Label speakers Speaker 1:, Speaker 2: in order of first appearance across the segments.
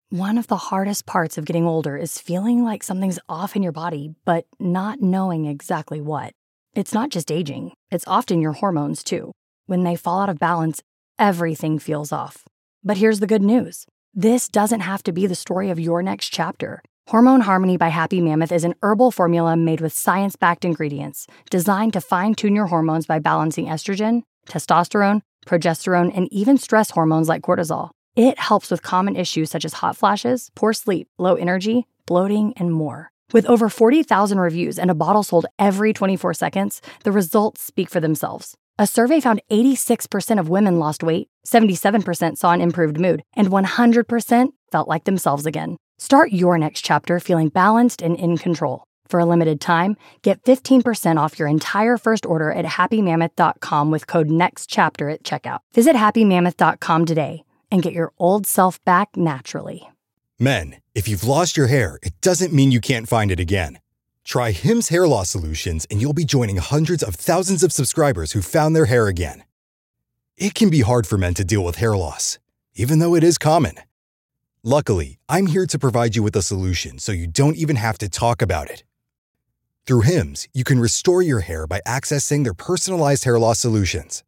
Speaker 1: One of the hardest parts of getting older is feeling like something's off in your body, but not knowing exactly what. It's not just aging, it's often your hormones too. When they fall out of balance, everything feels off. But here's the good news. This doesn't have to be the story of your next chapter. Hormone Harmony by Happy Mammoth is an herbal formula made with science-backed ingredients designed to fine-tune your hormones by balancing estrogen, testosterone, progesterone, and even stress hormones like cortisol. It helps with common issues such as hot flashes, poor sleep, low energy, bloating, and more. With over 40,000 reviews and a bottle sold every 24 seconds, the results speak for themselves. A survey found 86% of women lost weight, 77% saw an improved mood, and 100% felt like themselves again. Start your next chapter feeling balanced and in control. For a limited time, get 15% off your entire first order at happymammoth.com with code NEXTCHAPTER at checkout. Visit happymammoth.com today and get your old self back naturally.
Speaker 2: Men, if you've lost your hair, it doesn't mean you can't find it again. Try Hims Hair Loss Solutions and you'll be joining hundreds of thousands of subscribers who found their hair again. It can be hard for men to deal with hair loss, even though it is common. Luckily, I'm here to provide you with a solution so you don't even have to talk about it. Through Hims, you can restore your hair by accessing their personalized hair loss solutions.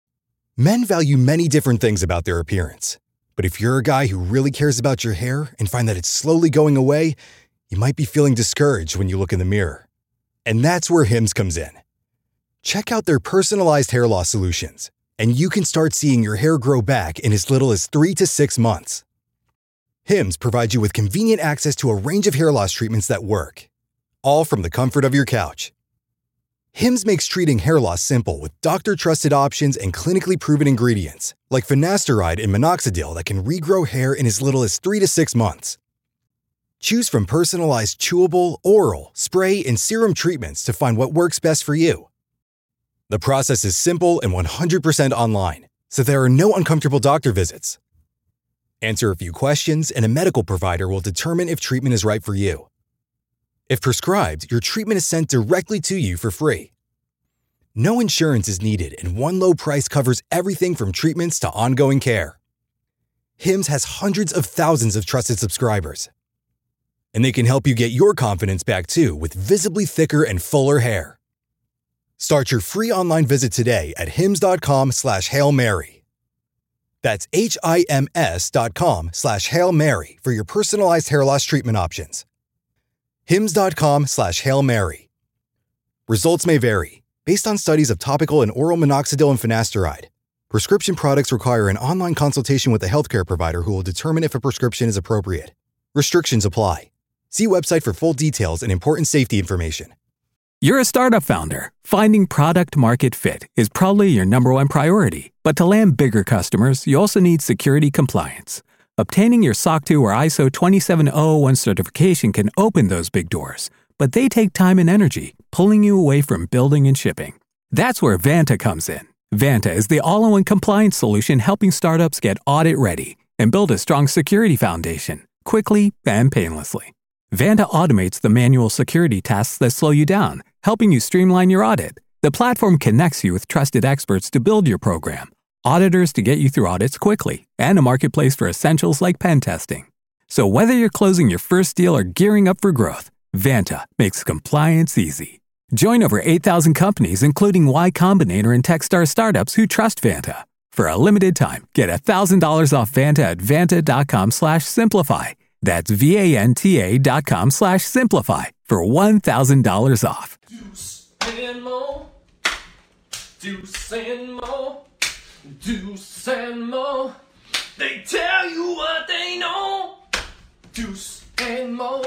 Speaker 2: Men value many different things about their appearance, but if you're a guy who really cares about your hair and find that it's slowly going away, you might be feeling discouraged when you look in the mirror. And that's where Hims comes in. Check out their personalized hair loss solutions, and you can start seeing your hair grow back in as little as 3 to 6 months. Hims provides you with convenient access to a range of hair loss treatments that work, all from the comfort of your couch. Hims makes treating hair loss simple with doctor-trusted options and clinically proven ingredients, like finasteride and minoxidil that can regrow hair in as little as 3 to 6 months. Choose from personalized chewable, oral, spray, and serum treatments to find what works best for you. The process is simple and 100% online, so there are no uncomfortable doctor visits. Answer a few questions, and a medical provider will determine if treatment is right for you. If prescribed, your treatment is sent directly to you for free. No insurance is needed, and one low price covers everything from treatments to ongoing care. Hims has hundreds of thousands of trusted subscribers. And they can help you get your confidence back too with visibly thicker and fuller hair. Start your free online visit today at hims.com/Hail Mary. That's HIMS.com/Hail Mary for your personalized hair loss treatment options. hims.com/Hail Mary. Results may vary based on studies of topical and oral minoxidil and finasteride. Prescription products require an online consultation with a healthcare provider who will determine if a prescription is appropriate. Restrictions apply. See website for full details and important safety information.
Speaker 3: You're a startup founder. Finding product market fit is probably your number one priority. But to land bigger customers, you also need security compliance. Obtaining your SOC 2 or ISO 27001 certification can open those big doors, but they take time and energy, pulling you away from building and shipping. That's where Vanta comes in. Vanta is the all-in-one compliance solution helping startups get audit ready and build a strong security foundation quickly and painlessly. Vanta automates the manual security tasks that slow you down, helping you streamline your audit. The platform connects you with trusted experts to build your program, auditors to get you through audits quickly, and a marketplace for essentials like pen testing. So whether you're closing your first deal or gearing up for growth, Vanta makes compliance easy. Join over 8,000 companies, including Y Combinator and Techstar startups who trust Vanta. For a limited time, get $1,000 off Vanta at vanta.com/simplify. That's VANTA.com/simplify for $1,000 off.
Speaker 4: Deuce and Mo. Deuce and Mo. Deuce and Mo. They tell you what they know. Deuce and Mo.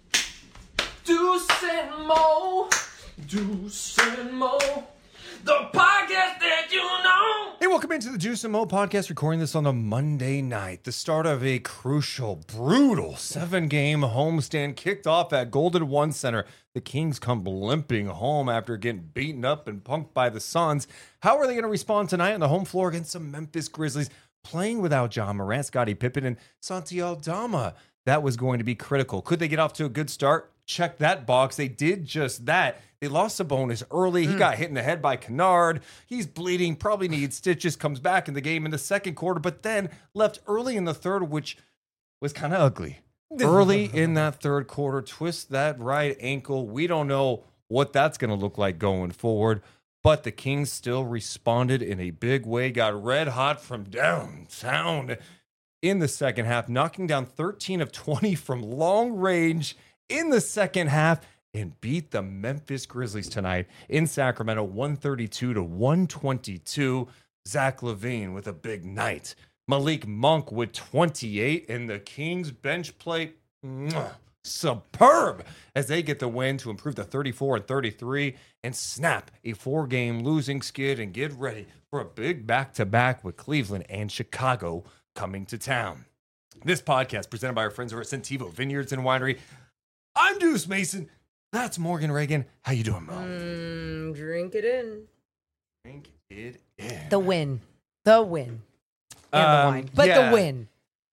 Speaker 4: Deuce and Mo. Deuce and Mo. The podcast that you know.
Speaker 5: Hey, welcome into the Deuce and Mo podcast, recording this on a Monday night. The start of a crucial, brutal 7-game homestand kicked off at Golden One Center. The Kings come limping home after getting beaten up and punked by the Suns. How are they going to respond tonight on the home floor against the Memphis Grizzlies, playing without Ja Morant, Scottie Pippen, and Santi Aldama? That was going to be critical. Could they get off to a good start? Check that box. They did just that. They lost Sabonis early. He got hit in the head by Kennard. He's bleeding, probably needs stitches, comes back in the game in the second quarter, but then left early in the third, which was kind of ugly. Early in that third quarter, twist that right ankle. We don't know what that's going to look like going forward, but the Kings still responded in a big way, got red hot from downtown in the second half, knocking down 13 of 20 from long range in the second half, and beat the Memphis Grizzlies tonight in Sacramento 132-122. Zach LaVine with a big night. Malik Monk with 28, and the Kings bench play superb as they get the win to improve to 34-33 and snap a 4-game losing skid and get ready for a big back-to-back with Cleveland and Chicago coming to town. This podcast presented by our friends over at Sentivo Vineyards and Winery. I'm Deuce Mason. That's Morgan Reagan. How you doing, Mo?
Speaker 6: Drink it in.
Speaker 5: Drink it in.
Speaker 6: The win. The win. And the wine. But
Speaker 5: yeah.
Speaker 6: the win.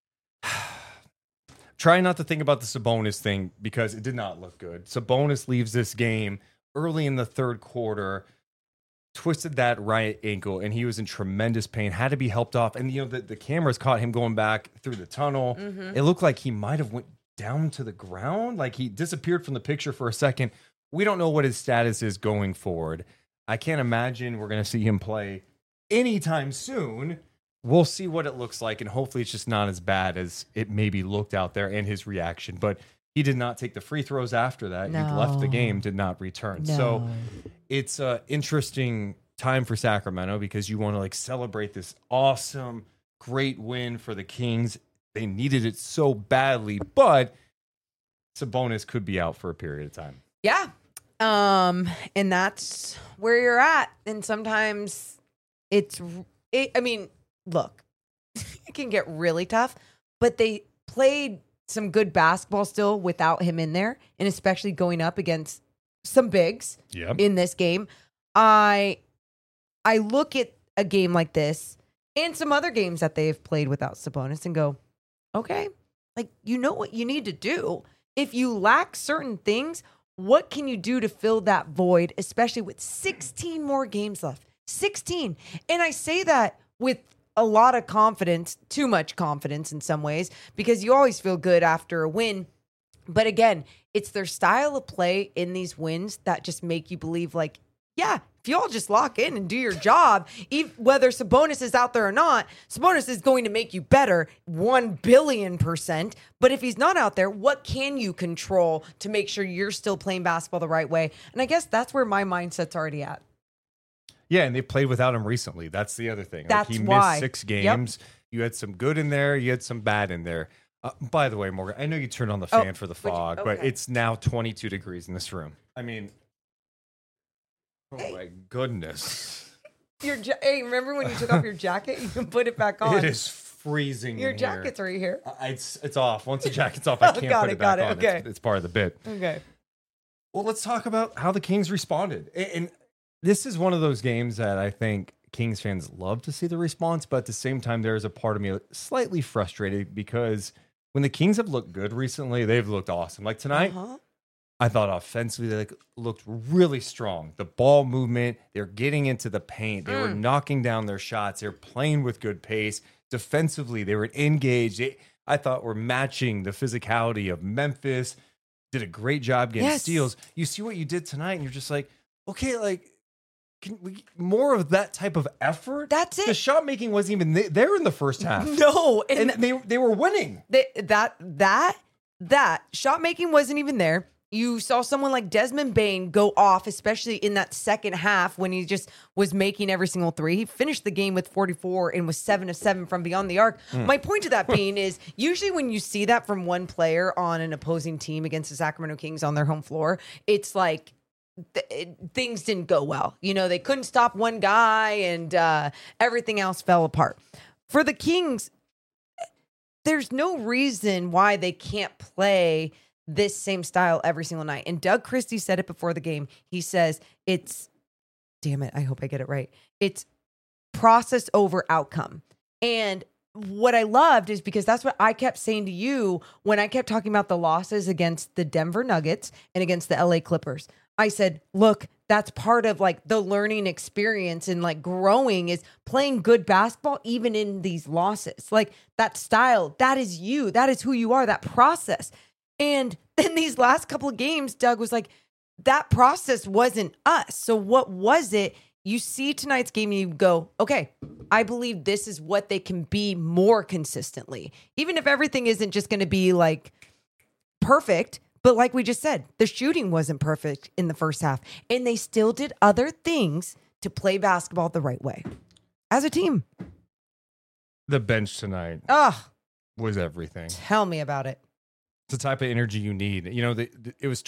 Speaker 5: Try not to think about the Sabonis thing because it did not look good. Sabonis leaves this game early in the third quarter, twisted that right ankle, and he was in tremendous pain, had to be helped off. And, the cameras caught him going back through the tunnel. Mm-hmm. It looked like he might have went down to the ground, like he disappeared from the picture for a second. We don't know what his status is going forward. I can't imagine we're going to see him play anytime soon. We'll see what it looks like, and hopefully it's just not as bad as it maybe looked out there and his reaction. But he did not take the free throws after that.
Speaker 6: No.
Speaker 5: He left the game, did not return.
Speaker 6: No.
Speaker 5: So it's an interesting time for Sacramento because you want to celebrate this awesome, great win for the Kings. They needed it so badly, but Sabonis could be out for a period of time.
Speaker 6: Yeah. And that's where you're at. And sometimes look, it can get really tough, but they played some good basketball still without him in there, and especially going up against some bigs in this game. I look at a game like this and some other games that they've played without Sabonis and go, okay, you know what you need to do. If you lack certain things, what can you do to fill that void, especially with 16 more games left? 16. And I say that with a lot of confidence, too much confidence in some ways, because you always feel good after a win. But again, it's their style of play in these wins that just make you believe if you all just lock in and do your job, whether Sabonis is out there or not, Sabonis is going to make you better 1 billion%. But if he's not out there, what can you control to make sure you're still playing basketball the right way? And I guess that's where my mindset's already at.
Speaker 5: Yeah, and they played without him recently. That's the other thing.
Speaker 6: That's
Speaker 5: he
Speaker 6: why.
Speaker 5: missed 6 games. Yep. You had some good in there. You had some bad in there. By the way, Morgan, I know you turned on the fan for the fog, but it's now 22 degrees in this room. I mean, my goodness.
Speaker 6: Hey, remember when you took off your jacket? You can put it back on.
Speaker 5: It is freezing
Speaker 6: Your
Speaker 5: in
Speaker 6: jacket's
Speaker 5: here.
Speaker 6: right here.
Speaker 5: It's off. Once the jacket's off, I can't put it back on.
Speaker 6: Okay.
Speaker 5: It's part of the bit.
Speaker 6: Okay.
Speaker 5: Well, let's talk about how the Kings responded. And this is one of those games that I think Kings fans love to see the response, but at the same time, there's a part of me slightly frustrated because when the Kings have looked good recently, they've looked awesome. Like tonight, I thought offensively they looked really strong. The ball movement, they're getting into the paint. They were knocking down their shots. They're playing with good pace. Defensively, they were engaged. I thought were matching the physicality of Memphis. Did a great job getting steals. You see what you did tonight, and you're just like, okay, can we more of that type of effort?
Speaker 6: That's it.
Speaker 5: The shot making wasn't even there in the first half.
Speaker 6: No,
Speaker 5: and they were winning.
Speaker 6: That shot making wasn't even there. You saw someone like Desmond Bane go off, especially in that second half when he just was making every single three. He finished the game with 44 and was 7 of 7 from beyond the arc. My point to that being is usually when you see that from one player on an opposing team against the Sacramento Kings on their home floor, it's like things didn't go well. They couldn't stop one guy and everything else fell apart. For the Kings, there's no reason why they can't play this same style every single night. And Doug Christie said it before the game. He says damn it, I hope I get it right. It's process over outcome. And what I loved is because that's what I kept saying to you when I kept talking about the losses against the Denver Nuggets and against the LA Clippers. I said, look, that's part of like the learning experience and like growing is playing good basketball, even in these losses. Like that style, that is you, that is who you are, that process. And in these last couple of games, Doug was like, that process wasn't us. So what was it? You see tonight's game and you go, okay, I believe this is what they can be more consistently. Even if everything isn't just going to be like perfect, but like we just said, the shooting wasn't perfect in the first half. And they still did other things to play basketball the right way as a team.
Speaker 5: The bench tonight was everything.
Speaker 6: Tell me about it.
Speaker 5: It's the type of energy you need. You know, it was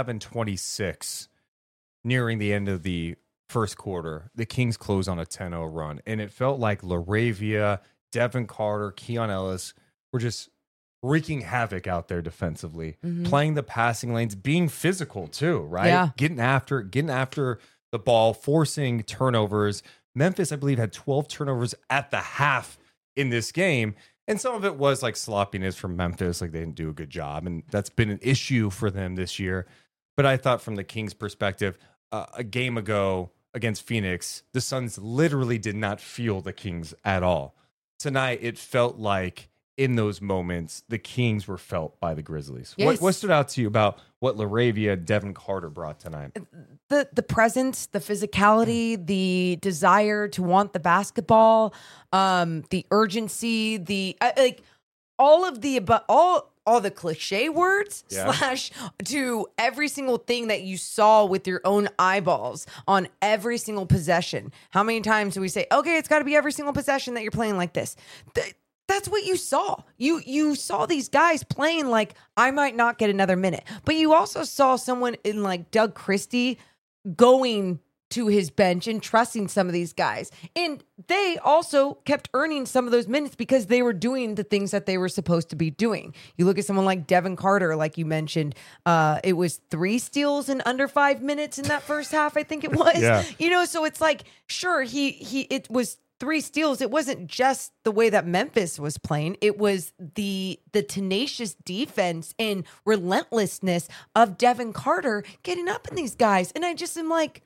Speaker 5: 27-26 nearing the end of the first quarter. The Kings closed on a 10-0 run, and it felt like LaRavia, Devin Carter, Keon Ellis were just wreaking havoc out there defensively, playing the passing lanes, being physical too, right?
Speaker 6: Yeah.
Speaker 5: Getting after the ball, forcing turnovers. Memphis, I believe, had 12 turnovers at the half in this game. And some of it was like sloppiness from Memphis, like they didn't do a good job. And that's been an issue for them this year. But I thought from the Kings' perspective, a game ago against Phoenix, the Suns literally did not feel the Kings at all. Tonight, it felt like in those moments, the Kings were felt by the Grizzlies.
Speaker 6: Yes.
Speaker 5: What stood out to you about what LaRavia, Devin Carter brought tonight?
Speaker 6: The presence, the physicality, the desire to want the basketball, the urgency, the like all of the all the cliche words / to every single thing that you saw with your own eyeballs on every single possession. How many times do we say, okay, it's got to be every single possession that you're playing like this? That's what you saw. You saw these guys playing like I might not get another minute. But you also saw someone in like Doug Christie going to his bench and trusting some of these guys. And they also kept earning some of those minutes because they were doing the things that they were supposed to be doing. You look at someone like Devin Carter, like you mentioned, it was 3 steals in under 5 minutes in that first half, I think it was.
Speaker 5: Yeah.
Speaker 6: You know, so it's like, sure, it was 3 steals. It wasn't just the way that Memphis was playing. It was the tenacious defense and relentlessness of Devin Carter getting up in these guys. And I just am like,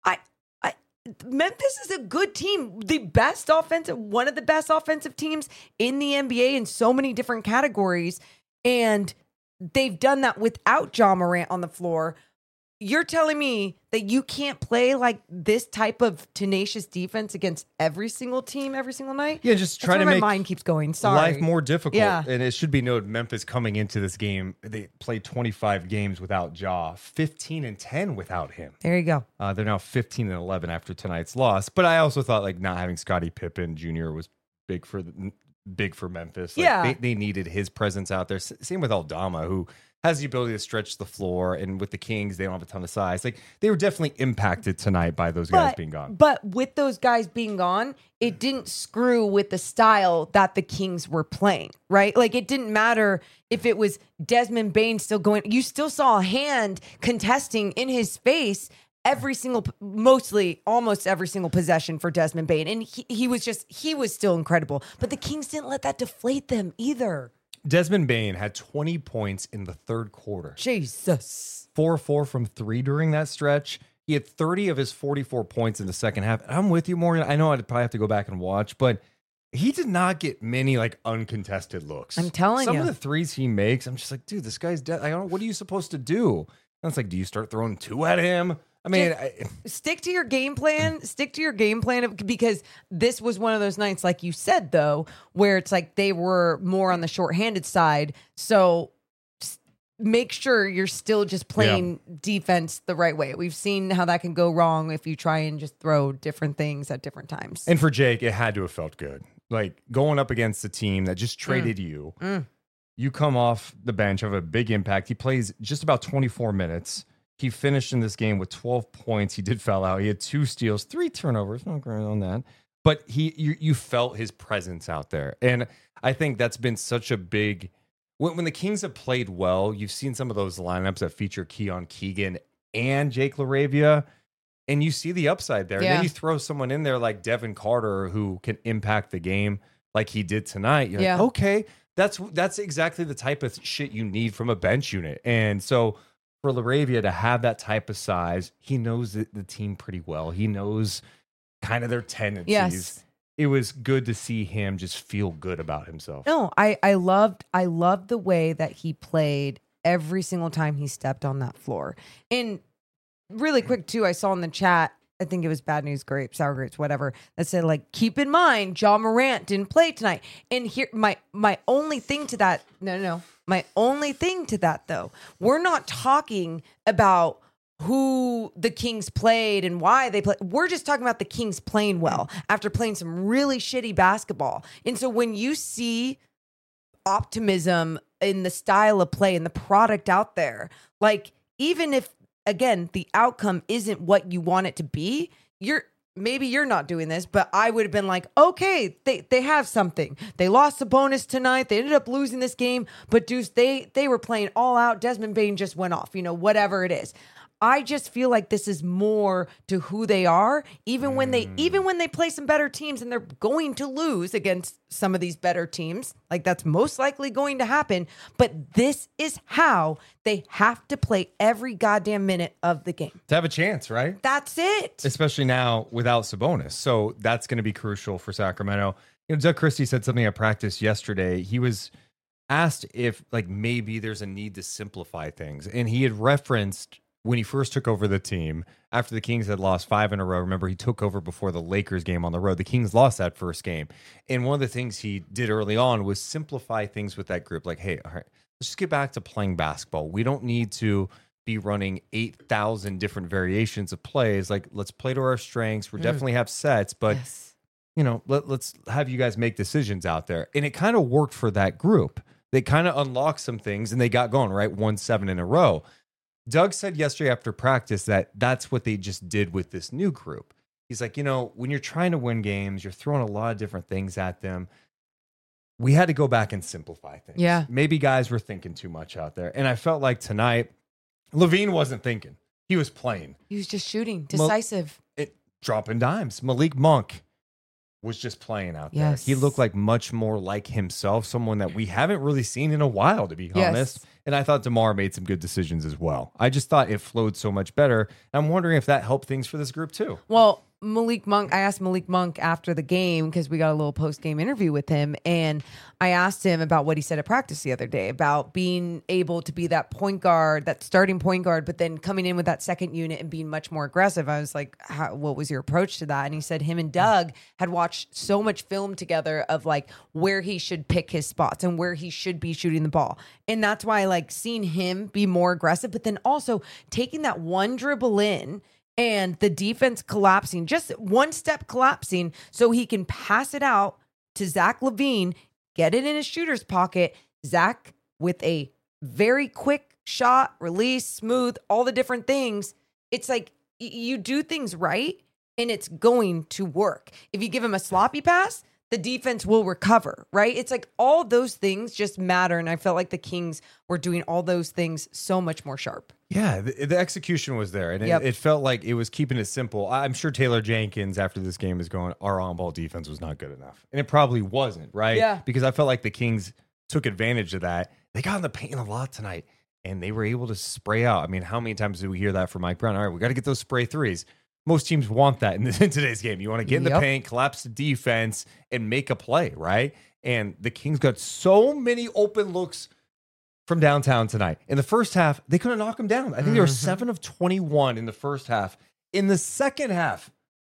Speaker 6: Memphis is a good team, one of the best offensive teams in the NBA in so many different categories. And they've done that without Ja Morant on the floor. You're telling me that you can't play like this type of tenacious defense against every single team every single night?
Speaker 5: Yeah, just trying to
Speaker 6: my
Speaker 5: make
Speaker 6: mind keeps going. Sorry.
Speaker 5: life more difficult.
Speaker 6: Yeah.
Speaker 5: And it should be noted, Memphis coming into this game, they played 25 games without Ja, 15-10 without him.
Speaker 6: There you go.
Speaker 5: They're now 15-11 after tonight's loss. But I also thought like not having Scottie Pippen Jr. was big for Memphis. Like,
Speaker 6: Yeah.
Speaker 5: they needed his presence out there. Same with Aldama, who has the ability to stretch the floor, and with the Kings, they don't have a ton of size. Like they were definitely impacted tonight by those guys being gone.
Speaker 6: But with those guys being gone, it didn't screw with the style that the Kings were playing, right? Like it didn't matter if it was Desmond Bane still going. You still saw a hand contesting in his face almost every single possession for Desmond Bane, and he was still incredible. But the Kings didn't let that deflate them either.
Speaker 5: Desmond Bane had 20 points in the third quarter.
Speaker 6: Jesus.
Speaker 5: 4-4 from 3 during that stretch. He had 30 of his 44 points in the second half. I'm with you, Morgan. I know I'd probably have to go back and watch, but he did not get many like uncontested looks.
Speaker 6: I'm telling you.
Speaker 5: Some of the threes he makes, I'm just like, dude, this guy's dead. I don't know. What are you supposed to do? And it's like, do you start throwing 2 at him? I mean,
Speaker 6: stick to your game plan. Stick to your game plan because this was one of those nights, like you said, though, where it's like they were more on the shorthanded side. So make sure you're still just playing defense the right way. We've seen how that can go wrong if you try and just throw different things at different times.
Speaker 5: And for Jake, it had to have felt good. Like going up against a team that just traded you. You come off the bench, have a big impact. He plays just about 24 minutes. He finished in this game with 12 points. He did foul out. He had 2 steals, 3 turnovers. No great on that. But you felt his presence out there. And I think that's been such a big... When the Kings have played well, you've seen some of those lineups that feature Keon Keegan and Jake LaRavia, and you see the upside there.
Speaker 6: Yeah.
Speaker 5: And then you throw someone in there like Devin Carter who can impact the game like he did tonight. You're like, okay, that's exactly the type of shit you need from a bench unit. And so... for LaRavia to have that type of size, he knows the team pretty well. He knows kind of their tendencies.
Speaker 6: Yes.
Speaker 5: It was good to see him just feel good about himself.
Speaker 6: No, I loved the way that he played every single time he stepped on that floor. And really quick too, I saw in the chat, I think it was Bad News Grapes, Sour Grapes, whatever, that said like, keep in mind, Ja Morant didn't play tonight. And here, my only thing to that, my only thing to that though, we're not talking about who the Kings played and why they played. We're just talking about the Kings playing well after playing some really shitty basketball. And so when you see optimism in the style of play and the product out there, like even if, again, the outcome isn't what you want it to be, maybe you're not doing this, but I would have been like, okay, they have something. They lost a bonus tonight. They ended up losing this game, but Deuce, they were playing all out. Desmond Bane just went off, whatever it is. I just feel like this is more to who they are, even when they play some better teams and they're going to lose against some of these better teams. Like that's most likely going to happen. But this is how they have to play every goddamn minute of the game
Speaker 5: to have a chance, right?
Speaker 6: That's it.
Speaker 5: Especially now without Sabonis. So that's going to be crucial for Sacramento. Doug Christie said something at practice yesterday. He was asked if like maybe there's a need to simplify things, and he had referenced when he first took over the team after the Kings had lost 5 in a row. Remember, he took over before the Lakers game on the road. The Kings lost that first game. And one of the things he did early on was simplify things with that group. Like, hey, all right, let's just get back to playing basketball. We don't need to be running 8,000 different variations of plays. Like, let's play to our strengths. We definitely have sets, but, let's have you guys make decisions out there. And it kind of worked for that group. They kind of unlocked some things and they got going, right? 1-7 in a row. Doug said yesterday after practice that that's what they just did with this new group. He's like, when you're trying to win games, you're throwing a lot of different things at them. We had to go back and simplify things.
Speaker 6: Yeah.
Speaker 5: Maybe guys were thinking too much out there. And I felt like tonight, LaVine wasn't thinking. He was playing.
Speaker 6: He was just shooting. Decisive.
Speaker 5: Dropping dimes. Malik Monk was just playing out there. He looked like much more like himself, someone that we haven't really seen in a while, to be honest. And I thought DeMar made some good decisions as well. I just thought it flowed so much better. I'm wondering if that helped things for this group too.
Speaker 6: Well, Malik Monk, I asked Malik Monk after the game because we got a little post-game interview with him, and I asked him about what he said at practice the other day about being able to be that point guard, that starting point guard, but then coming in with that second unit and being much more aggressive. I was like, what was your approach to that? And he said him and Doug had watched so much film together of like where he should pick his spots and where he should be shooting the ball. And that's why I like seeing him be more aggressive, but then also taking that one dribble in and the defense collapsing, just one step collapsing so he can pass it out to Zach LaVine, get it in his shooter's pocket. Zach with a very quick shot, release, smooth, all the different things. It's like you do things right and it's going to work. If you give him a sloppy pass, the defense will recover, right? It's like all those things just matter. And I felt like the Kings were doing all those things so much more sharp.
Speaker 5: Yeah, the execution was there. And it felt like it was keeping it simple. I'm sure Taylor Jenkins after this game is going, our on-ball defense was not good enough. And it probably wasn't, right?
Speaker 6: Yeah.
Speaker 5: Because I felt like the Kings took advantage of that. They got in the paint a lot tonight, and they were able to spray out. I mean, how many times did we hear that from Mike Brown? All right, we got to get those spray threes. Most teams want that in today's game. You want to get in the paint, collapse the defense, and make a play, right? And the Kings got so many open looks from downtown tonight. In the first half, they couldn't knock them down. I think they were 7 of 21 in the first half. In the second half,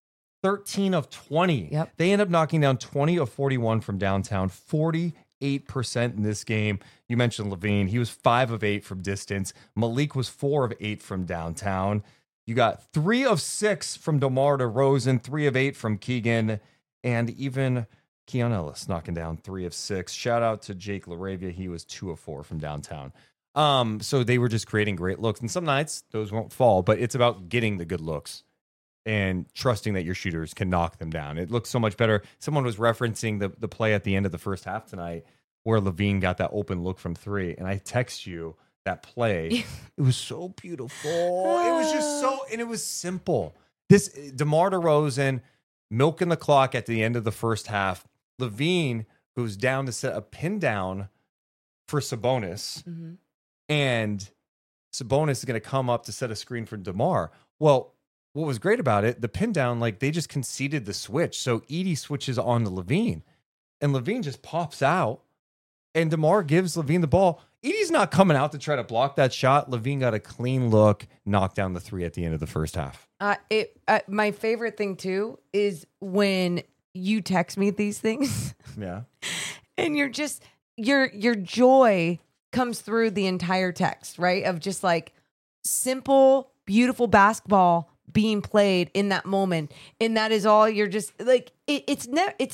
Speaker 5: 13 of 20.
Speaker 6: Yep.
Speaker 5: They end up knocking down 20 of 41 from downtown, 48% in this game. You mentioned LaVine. He was 5 of 8 from distance. Malik was 4 of 8 from downtown. You got 3 of 6 from DeMar DeRozan, 3 of 8 from Keegan, and even Keon Ellis knocking down 3 of 6. Shout out to Jake LaRavia. He was 2 of 4 from downtown. So they were just creating great looks. And some nights those won't fall, but it's about getting the good looks and trusting that your shooters can knock them down. It looks so much better. Someone was referencing the play at the end of the first half tonight where LaVine got that open look from 3. And I text you that play. It was so beautiful. It was just so, and it was simple. This DeMar DeRozan milking the clock at the end of the first half. LaVine goes down to set a pin down for Sabonis.
Speaker 6: Mm-hmm.
Speaker 5: And Sabonis is going to come up to set a screen for DeMar. Well, what was great about it, the pin down, like they just conceded the switch. So Edie switches on to Levine, and Levine just pops out, and DeMar gives Levine the ball. Edie's not coming out to try to block that shot. Levine got a clean look, knocked down the three at the end of the first half.
Speaker 6: My favorite thing too is when you text me these things.
Speaker 5: Yeah.
Speaker 6: And you're just your joy comes through the entire text, right? Of just like simple, beautiful basketball being played in that moment. And that is all you're just like it's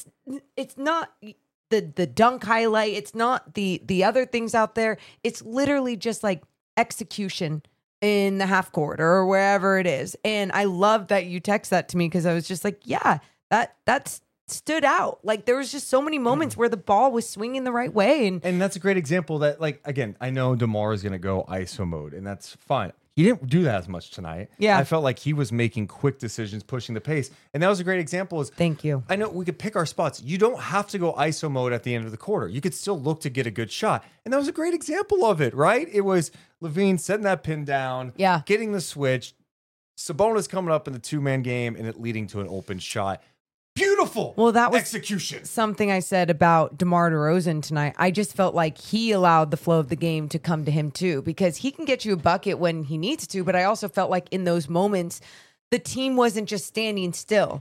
Speaker 6: not the dunk highlight, it's not the other things out there. It's literally just like execution in the half court or wherever it is. And I love that you text that to me because I was just like, yeah, that's stood out. Like there was just so many moments where the ball was swinging the right way.
Speaker 5: And that's a great example that, like, again, I know DeMar is going to go ISO mode, and that's fine. He didn't do that as much tonight.
Speaker 6: Yeah.
Speaker 5: I felt like he was making quick decisions, pushing the pace. And that was a great example.
Speaker 6: Thank you.
Speaker 5: I know we could pick our spots. You don't have to go ISO mode at the end of the quarter. You could still look to get a good shot. And that was a great example of it, right? It was Levine setting that pin down, getting the switch, Sabonis coming up in the two-man game, and it leading to an open shot. Beautiful.
Speaker 6: Well, that was
Speaker 5: execution.
Speaker 6: Something I said about DeMar DeRozan tonight. I just felt like he allowed the flow of the game to come to him too, because he can get you a bucket when he needs to. But I also felt like in those moments, the team wasn't just standing still.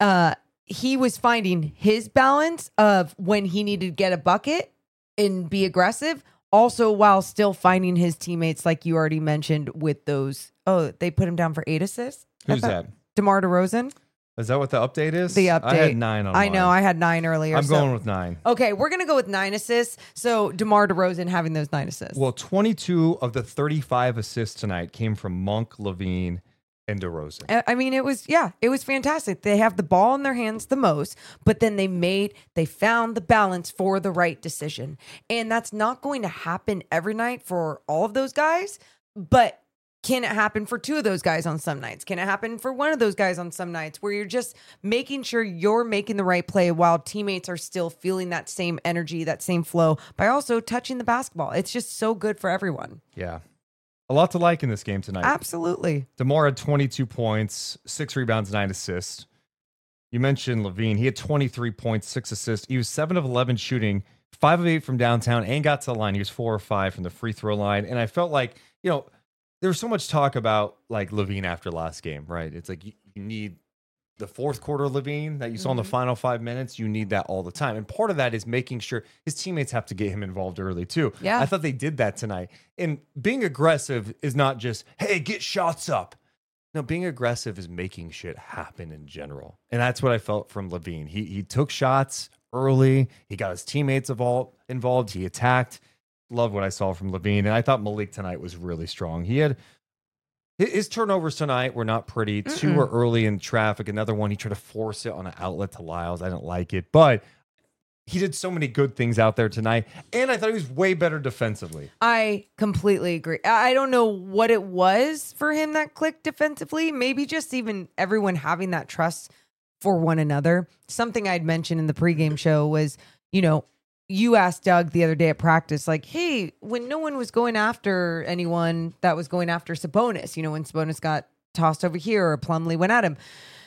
Speaker 6: He was finding his balance of when he needed to get a bucket and be aggressive, also while still finding his teammates, like you already mentioned with those. Oh, they put him down for 8 assists.
Speaker 5: Who's that?
Speaker 6: DeMar DeRozan.
Speaker 5: Is that what the update is?
Speaker 6: The update.
Speaker 5: I had 9 on
Speaker 6: I
Speaker 5: mine.
Speaker 6: know. I had 9 earlier.
Speaker 5: I'm going with 9.
Speaker 6: Okay, we're going to go with 9 assists. So DeMar DeRozan having those 9 assists.
Speaker 5: Well, 22 of the 35 assists tonight came from Monk, Levine, and DeRozan.
Speaker 6: I mean, it was fantastic. They have the ball in their hands the most, but then they found the balance for the right decision. And that's not going to happen every night for all of those guys, but can it happen for 2 of those guys on some nights? Can it happen for 1 of those guys on some nights where you're just making sure you're making the right play while teammates are still feeling that same energy, that same flow by also touching the basketball? It's just so good for everyone.
Speaker 5: Yeah. A lot to like in this game tonight.
Speaker 6: Absolutely.
Speaker 5: DeMar had 22 points, 6 rebounds, 9 assists. You mentioned Levine. He had 23 points, 6 assists. He was 7 of 11 shooting, 5 of 8 from downtown, and got to the line. He was 4 of 5 from the free throw line. And I felt like, there was so much talk about like Levine after last game, right? It's like you need the fourth quarter Levine that you saw in the final 5 minutes. You need that all the time. And part of that is making sure his teammates have to get him involved early too.
Speaker 6: Yeah.
Speaker 5: I thought they did that tonight. And being aggressive is not just, hey, get shots up. No, being aggressive is making shit happen in general. And that's what I felt from Levine. He took shots early. He got his teammates involved. He attacked. Love what I saw from Levine. And I thought Malik tonight was really strong. He had his turnovers tonight were not pretty. 2 were early in traffic. Another one, he tried to force it on an outlet to Lyles. I didn't like it. But he did so many good things out there tonight. And I thought he was way better defensively.
Speaker 6: I completely agree. I don't know what it was for him that clicked defensively. Maybe just even everyone having that trust for one another. Something I'd mentioned in the pregame show was, you asked Doug the other day at practice, like, hey, when no one was going after anyone that was going after Sabonis, when Sabonis got tossed over here or Plumlee went at him.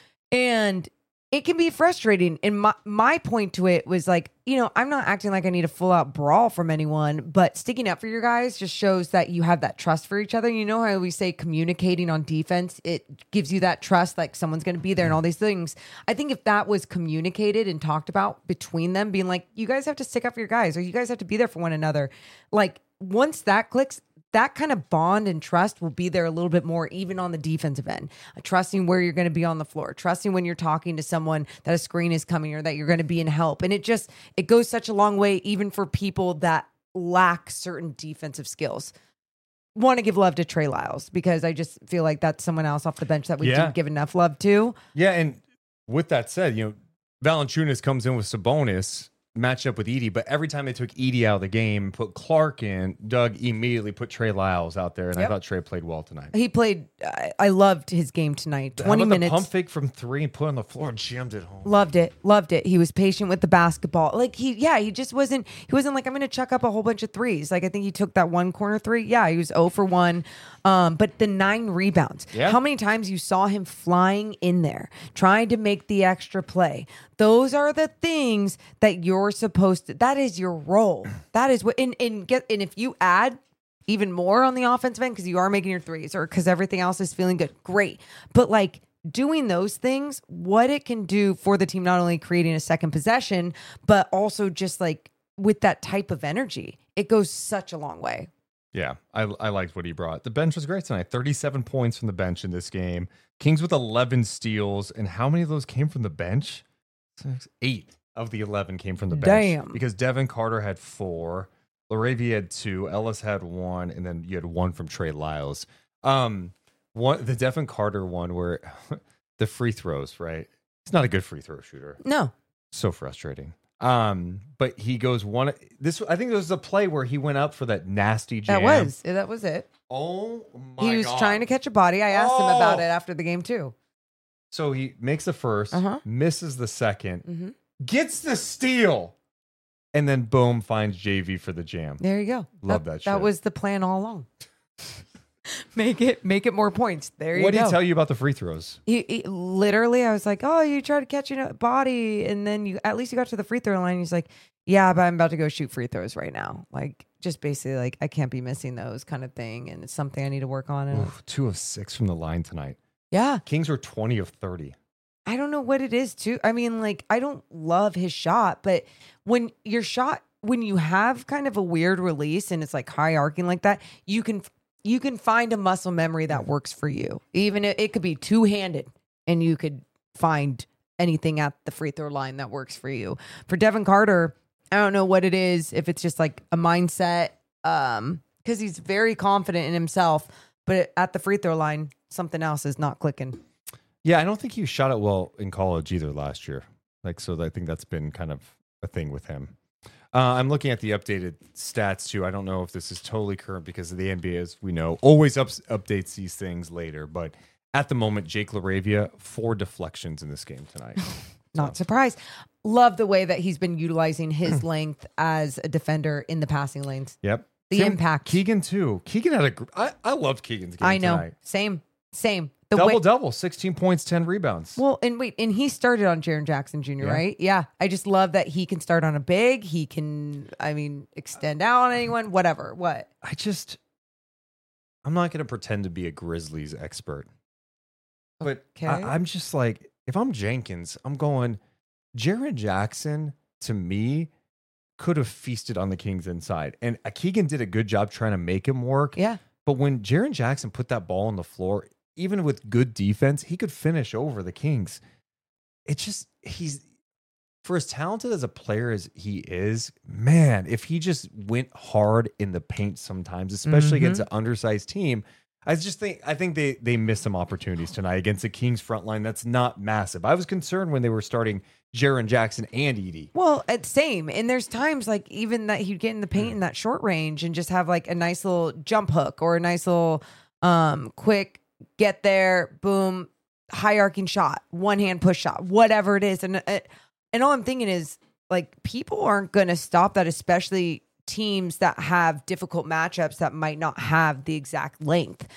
Speaker 6: And it can be frustrating. And my point to it was like, I'm not acting like I need a full out brawl from anyone, but sticking up for your guys just shows that you have that trust for each other. You know how we say communicating on defense, it gives you that trust, like someone's going to be there and all these things. I think if that was communicated and talked about between them, being like, you guys have to stick up for your guys or you guys have to be there for one another. Like once that clicks, that kind of bond and trust will be there a little bit more, even on the defensive end. Trusting where you're going to be on the floor, trusting when you're talking to someone that a screen is coming or that you're going to be in help. And it goes such a long way, even for people that lack certain defensive skills. Want to give love to Trey Lyles because I just feel like that's someone else off the bench that we didn't give enough love to.
Speaker 5: Yeah. And with that said, Valanciunas comes in with Sabonis. matched up with Edie, but every time they took Edie out of the game, put Clark in, Doug immediately put Trey Lyles out there, and I thought Trey played well tonight.
Speaker 6: He played. I loved his game tonight. 20 minutes.
Speaker 5: The pump fake from 3 and put on the floor, jammed it home.
Speaker 6: Loved it. He was patient with the basketball. Like he just wasn't. He wasn't like, I'm going to chuck up a whole bunch of threes. Like I think he took that one corner 3. Yeah, he was 0 for 1. But the 9 rebounds.
Speaker 5: Yeah.
Speaker 6: How many times you saw him flying in there, trying to make the extra play? Those are the things that you're supposed to. That is your role. That is what. And if you add even more on the offensive end because you are making your threes or because everything else is feeling good, great. But like doing those things, what it can do for the team, not only creating a second possession, but also just like with that type of energy, it goes such a long way.
Speaker 5: Yeah, I liked what he brought. The bench was great tonight. 37 points from the bench in this game. Kings with 11 steals. And how many of those came from the bench? 8 of the 11 came from the bench.
Speaker 6: Damn.
Speaker 5: Because Devin Carter had 4. LaRavia had 2. Ellis had 1. And then you had 1 from Trey Lyles. The Devin Carter one where the free throws, right? He's not a good free throw shooter.
Speaker 6: No.
Speaker 5: So frustrating. But he goes one. I think there was a play where he went up for that nasty jam.
Speaker 6: That was it.
Speaker 5: Oh my God.
Speaker 6: He was trying to catch a body. I asked him about it after the game too.
Speaker 5: So he makes the first, misses the second, gets the steal, and then boom, finds JV for the jam.
Speaker 6: There you go.
Speaker 5: Love that shit.
Speaker 6: That was the plan all along. Make it more points. There you go.
Speaker 5: What did he tell you about the free throws?
Speaker 6: He literally, I was like, oh, you tried to catch a body, and then at least you got to the free throw line. He's like, yeah, but I'm about to go shoot free throws right now. Like, just basically like, I can't be missing those kind of thing, and it's something I need to work on.
Speaker 5: Oof, 2 of 6 from the line tonight.
Speaker 6: Yeah.
Speaker 5: Kings were 20 of 30.
Speaker 6: I don't know what it is, too. I mean, like, I don't love his shot, but when you have kind of a weird release and it's like high arcing like that, you can find a muscle memory that works for you. Even it could be two-handed, and you could find anything at the free throw line that works for you. For Devin Carter, I don't know what it is, if it's just like a mindset, because he's very confident in himself, but at the free throw line, something else is not clicking.
Speaker 5: Yeah, I don't think he shot it well in college either last year. So I think that's been kind of a thing with him. I'm looking at the updated stats too. I don't know if this is totally current because the NBA, as we know, always updates these things later. But at the moment, Jake LaRavia, 4 deflections in this game tonight.
Speaker 6: Not surprised. Love the way that he's been utilizing his length as a defender in the passing lanes.
Speaker 5: Yep.
Speaker 6: The impact.
Speaker 5: Keegan too. Keegan had I loved Keegan's game
Speaker 6: I know.
Speaker 5: tonight.
Speaker 6: Same.
Speaker 5: Double, 16 points, 10 rebounds.
Speaker 6: Well, and he started on Jaren Jackson Jr., right? Yeah. I just love that he can start on a big. He can, extend out on anyone, whatever. What?
Speaker 5: I'm not going to pretend to be a Grizzlies expert. But
Speaker 6: Okay.
Speaker 5: I'm just like, if I'm Jenkins, I'm going, Jaren Jackson, to me, could have feasted on the Kings inside. And Keegan did a good job trying to make him work.
Speaker 6: Yeah.
Speaker 5: But when Jaren Jackson put that ball on the floor, even with good defense, he could finish over the Kings. It's just, he's, for as talented as a player as he is, man, if he just went hard in the paint sometimes, especially against an undersized team, I think they missed some opportunities tonight against the Kings front line. That's not massive. I was concerned when they were starting Jaren Jackson and Edie.
Speaker 6: Well, same. And there's times like even that he'd get in the paint in that short range and just have like a nice little jump hook or a nice little quick get there, boom, high arcing shot, one hand push shot, whatever it is. And all I'm thinking is like people aren't going to stop that, especially teams that have difficult matchups that might not have the exact length.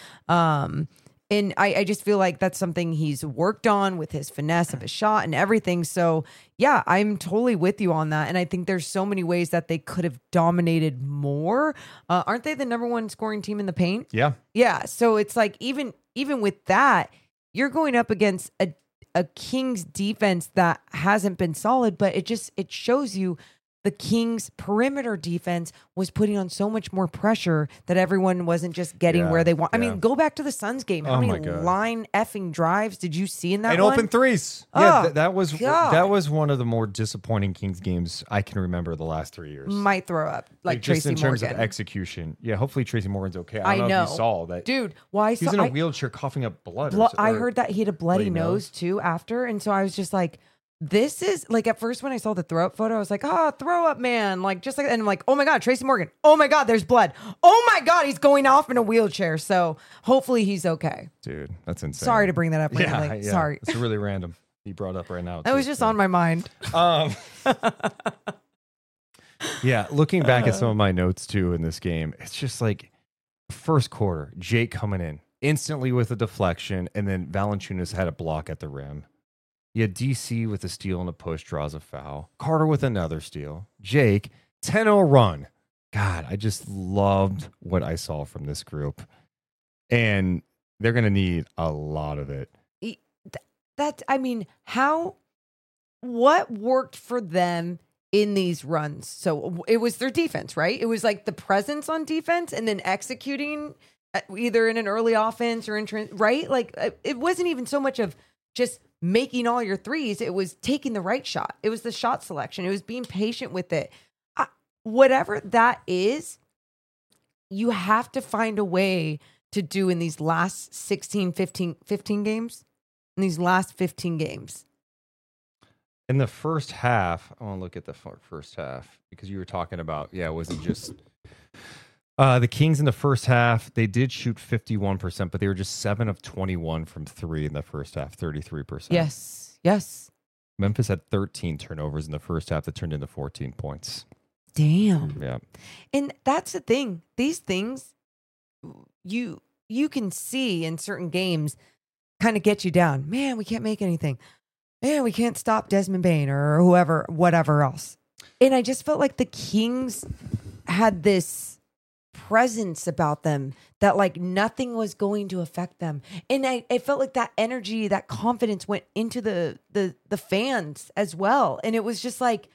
Speaker 6: And I just feel like that's something he's worked on with his finesse of his shot and everything. So yeah, I'm totally with you on that. And I think there's so many ways that they could have dominated more. Aren't they the number 1 scoring team in the paint?
Speaker 5: Yeah.
Speaker 6: Yeah. So it's like, even with that, you're going up against a Kings defense that hasn't been solid, but it shows you the Kings perimeter defense was putting on so much more pressure that everyone wasn't just getting where they want. I mean, go back to the Suns game. How many line effing drives did you see in that
Speaker 5: and
Speaker 6: one?
Speaker 5: Open threes.
Speaker 6: Oh,
Speaker 5: that was one of the more disappointing Kings games I can remember the last 3 years.
Speaker 6: Might throw up like
Speaker 5: just
Speaker 6: Tracy
Speaker 5: in terms
Speaker 6: Morgan.
Speaker 5: of execution. Yeah, hopefully Tracy Morgan's okay. I don't know if you saw that.
Speaker 6: Dude, why
Speaker 5: he was in a wheelchair coughing up blood.
Speaker 6: I heard that he had a bloody nose too after, and so I was just like, this is like, at first when I saw the throw up photo, I was like, throw up man. Like, just like, and I'm like, oh my God, Tracy Morgan. Oh my God, there's blood. Oh my God, he's going off in a wheelchair. So hopefully he's okay.
Speaker 5: Dude, that's insane.
Speaker 6: Sorry to bring that up randomly.
Speaker 5: Yeah,
Speaker 6: Sorry.
Speaker 5: It's really random. You brought up right now.
Speaker 6: That was just on my mind.
Speaker 5: Yeah, looking back at some of my notes too in this game, it's just like first quarter, Jake coming in instantly with a deflection, and then Valanciunas had a block at the rim. You had DC with a steal and a push, draws a foul. Carter with another steal. Jake, 10-0 run. God, I just loved what I saw from this group. And they're going to need a lot of it.
Speaker 6: What worked for them in these runs? So it was their defense, right? It was like the presence on defense and then executing either in an early offense or right? Like it wasn't even so much of just making all your threes. It was taking the right shot. It was the shot selection. It was being patient with it. Whatever that is, you have to find a way to do in these last 15 games. In these last 15 games.
Speaker 5: In the first half, I want to look at the first half because you were talking about, it wasn't just the Kings in the first half. They did shoot 51%, but they were just 7 of 21 from 3 in the first half, 33%.
Speaker 6: Yes.
Speaker 5: Memphis had 13 turnovers in the first half that turned into 14 points.
Speaker 6: Damn.
Speaker 5: Yeah.
Speaker 6: And that's the thing. These things you can see in certain games kind of get you down. Man, we can't make anything. Man, we can't stop Desmond Bane or whoever, whatever else. And I just felt like the Kings had this presence about them that like nothing was going to affect them. And I felt like that energy, that confidence went into the fans as well. And it was just like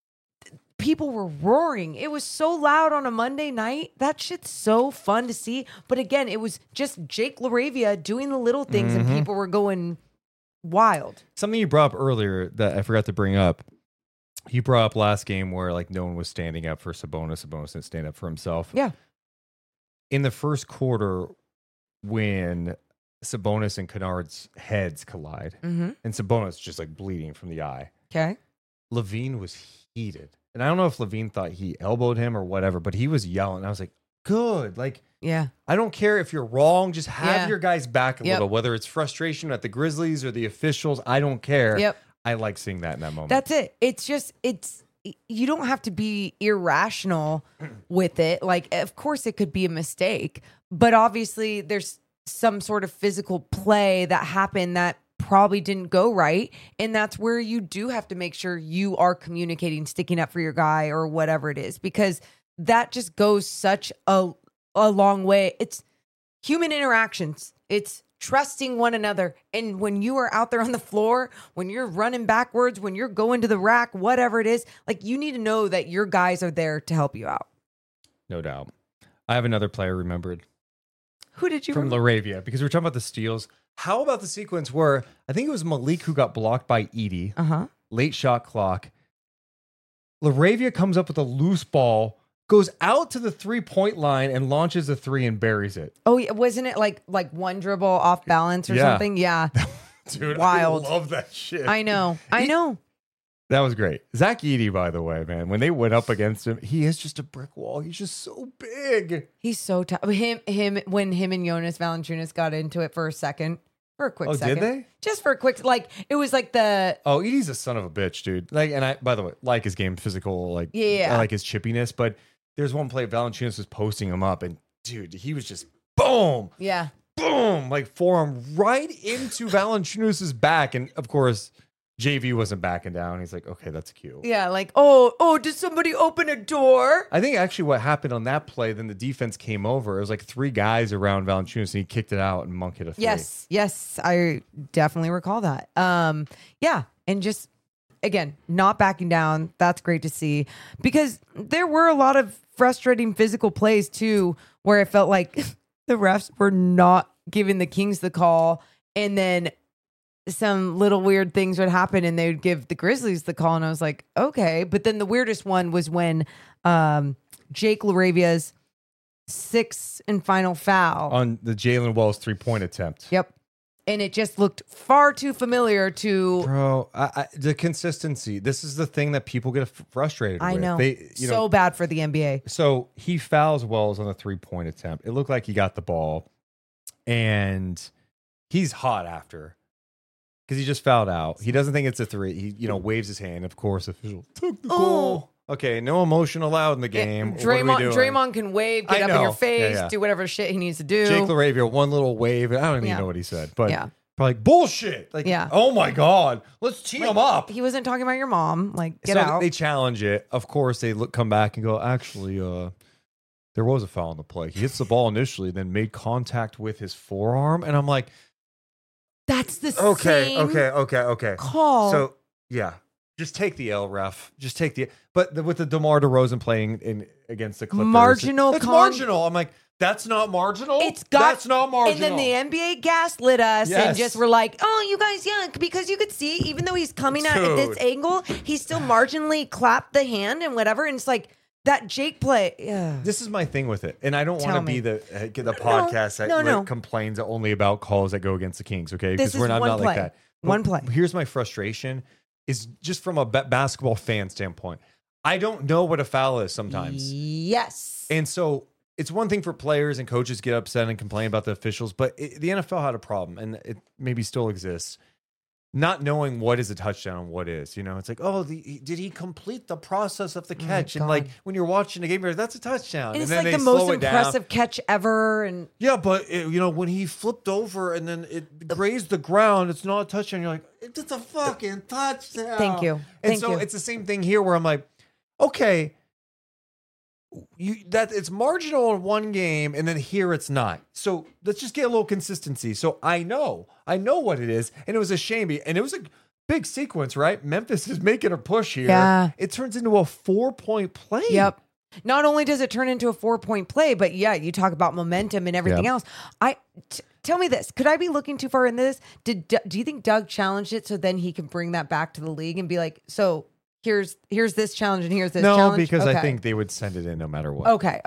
Speaker 6: people were roaring. It was so loud on a Monday night. That shit's so fun to see. But again, it was just Jake LaRavia doing the little things and people were going wild.
Speaker 5: Something you brought up earlier that I forgot to bring up. You brought up last game where like no one was standing up for Sabonis. Sabonis didn't stand up for himself.
Speaker 6: Yeah.
Speaker 5: In the first quarter, when Sabonis and Kennard's heads collide, and Sabonis just like bleeding from the eye.
Speaker 6: Okay.
Speaker 5: Levine was heated. And I don't know if Levine thought he elbowed him or whatever, but he was yelling. I was like, good. Like,
Speaker 6: yeah.
Speaker 5: I don't care if you're wrong. Just have your guys back a
Speaker 6: Yep.
Speaker 5: little, whether it's frustration at the Grizzlies or the officials. I don't care.
Speaker 6: Yep.
Speaker 5: I like seeing that in that moment.
Speaker 6: That's it. It's you don't have to be irrational with it. Like, of course it could be a mistake, but obviously there's some sort of physical play that happened that probably didn't go right. And that's where you do have to make sure you are communicating, sticking up for your guy or whatever it is, because that just goes such a long way. It's human interactions. It's trusting one another. And when you are out there on the floor, when you're running backwards, when you're going to the rack, whatever it is, like you need to know that your guys are there to help you out.
Speaker 5: No doubt. I have another player remembered.
Speaker 6: Who did you
Speaker 5: From LaRavia, because we're talking about the steals. How about the sequence where I think it was Malik who got blocked by Edie, late shot clock. LaRavia comes up with a loose ball, goes out to the 3-point line and launches a 3 and buries it.
Speaker 6: Oh, yeah. Wasn't it like one dribble off balance or something? Yeah.
Speaker 5: Dude,
Speaker 6: wild.
Speaker 5: I love that shit.
Speaker 6: I know.
Speaker 5: That was great. Zach Edey, by the way, man, when they went up against him, he is just a brick wall. He's just so big.
Speaker 6: He's so tough. When him and Jonas Valanciunas got into it for a second. For a quick second.
Speaker 5: Did they?
Speaker 6: Just for a quick, like, it was like the...
Speaker 5: Oh, Edey's a son of a bitch, dude. Like, and I, by the way, like his game physical, like,
Speaker 6: yeah.
Speaker 5: I like his chippiness, but there's one play Valanciunas was posting him up, and dude, he was just boom,
Speaker 6: yeah,
Speaker 5: boom, like forearm right into Valanciunas' back, and of course, JV wasn't backing down. He's like, okay, that's cute.
Speaker 6: Yeah, like, oh, did somebody open a door?
Speaker 5: I think actually what happened on that play, then the defense came over. It was like 3 guys around Valanciunas, and he kicked it out, and Monk hit a 3.
Speaker 6: Yes, I definitely recall that. Yeah, and just again, not backing down. That's great to see, because there were a lot of frustrating physical plays too, where I felt like the refs were not giving the Kings the call, and then some little weird things would happen and they would give the Grizzlies the call. And I was like, okay. But then the weirdest one was when Jake LaRavia's 6th and final foul
Speaker 5: on the Jalen Wells 3-point attempt.
Speaker 6: Yep. and it just looked far too familiar to.
Speaker 5: Bro, the consistency. This is the thing that people get frustrated with.
Speaker 6: I know.
Speaker 5: They,
Speaker 6: so bad for the NBA.
Speaker 5: So he fouls Wells on a 3-point attempt. It looked like he got the ball, and he's hot after because he just fouled out. He doesn't think it's a 3. He, waves his hand. Of course, official took the goal. Okay, no emotion allowed in the game.
Speaker 6: Draymond can wave, get up in your face, do whatever shit he needs to do.
Speaker 5: Jake LaRavia, one little wave. I don't even know what he said, but probably bullshit. Like, oh my God, let's tee him up.
Speaker 6: He wasn't talking about your mom. Like, get out.
Speaker 5: They challenge it. Of course, they come back and go, actually, there was a foul on the play. He hits the ball initially, then made contact with his forearm. And I'm like,
Speaker 6: that's the same
Speaker 5: okay.
Speaker 6: call.
Speaker 5: So, yeah. Just take the L, ref. Just take the. But with the DeMar DeRozan playing against the Clippers, it's marginal. I'm like, that's not marginal. That's not marginal.
Speaker 6: And then the NBA gaslit us and just were like, oh, you guys, because you could see, even though he's coming out at this angle, he still marginally clapped the hand and whatever. And it's like that Jake play.
Speaker 5: This is my thing with it, and I don't want to be the podcast that complains only about calls that go against the Kings. Okay, because we're not like that.
Speaker 6: One play.
Speaker 5: Here's my frustration. Is just from a basketball fan standpoint. I don't know what a foul is sometimes.
Speaker 6: Yes.
Speaker 5: And so it's one thing for players and coaches to get upset and complain about the officials, but the NFL had a problem, and it maybe still exists. Not knowing what is a touchdown and what is, it's like, oh, did he complete the process of the catch? And like when you're watching the game, you're like, that's a touchdown.
Speaker 6: And it's like the most impressive catch ever. And
Speaker 5: yeah, but when he flipped over and then it grazed the ground, it's not a touchdown. You're like, it's a fucking touchdown.
Speaker 6: Thank you.
Speaker 5: And so it's the same thing here where I'm like, okay, it's marginal in one game, and then here it's not. So let's just get a little consistency. So I know what it is, and it was a shame, and it was a big sequence, right? Memphis is making a push here.
Speaker 6: Yeah.
Speaker 5: It turns into a 4-point play.
Speaker 6: Yep. Not only does it turn into a 4-point play, but you talk about momentum and everything else. Tell me this: could I be looking too far into this? Do you think Doug challenged it so then he can bring that back to the league and be like, so? Here's this challenge and here's this challenge?
Speaker 5: No, because I think they would send it in no matter what.
Speaker 6: Okay.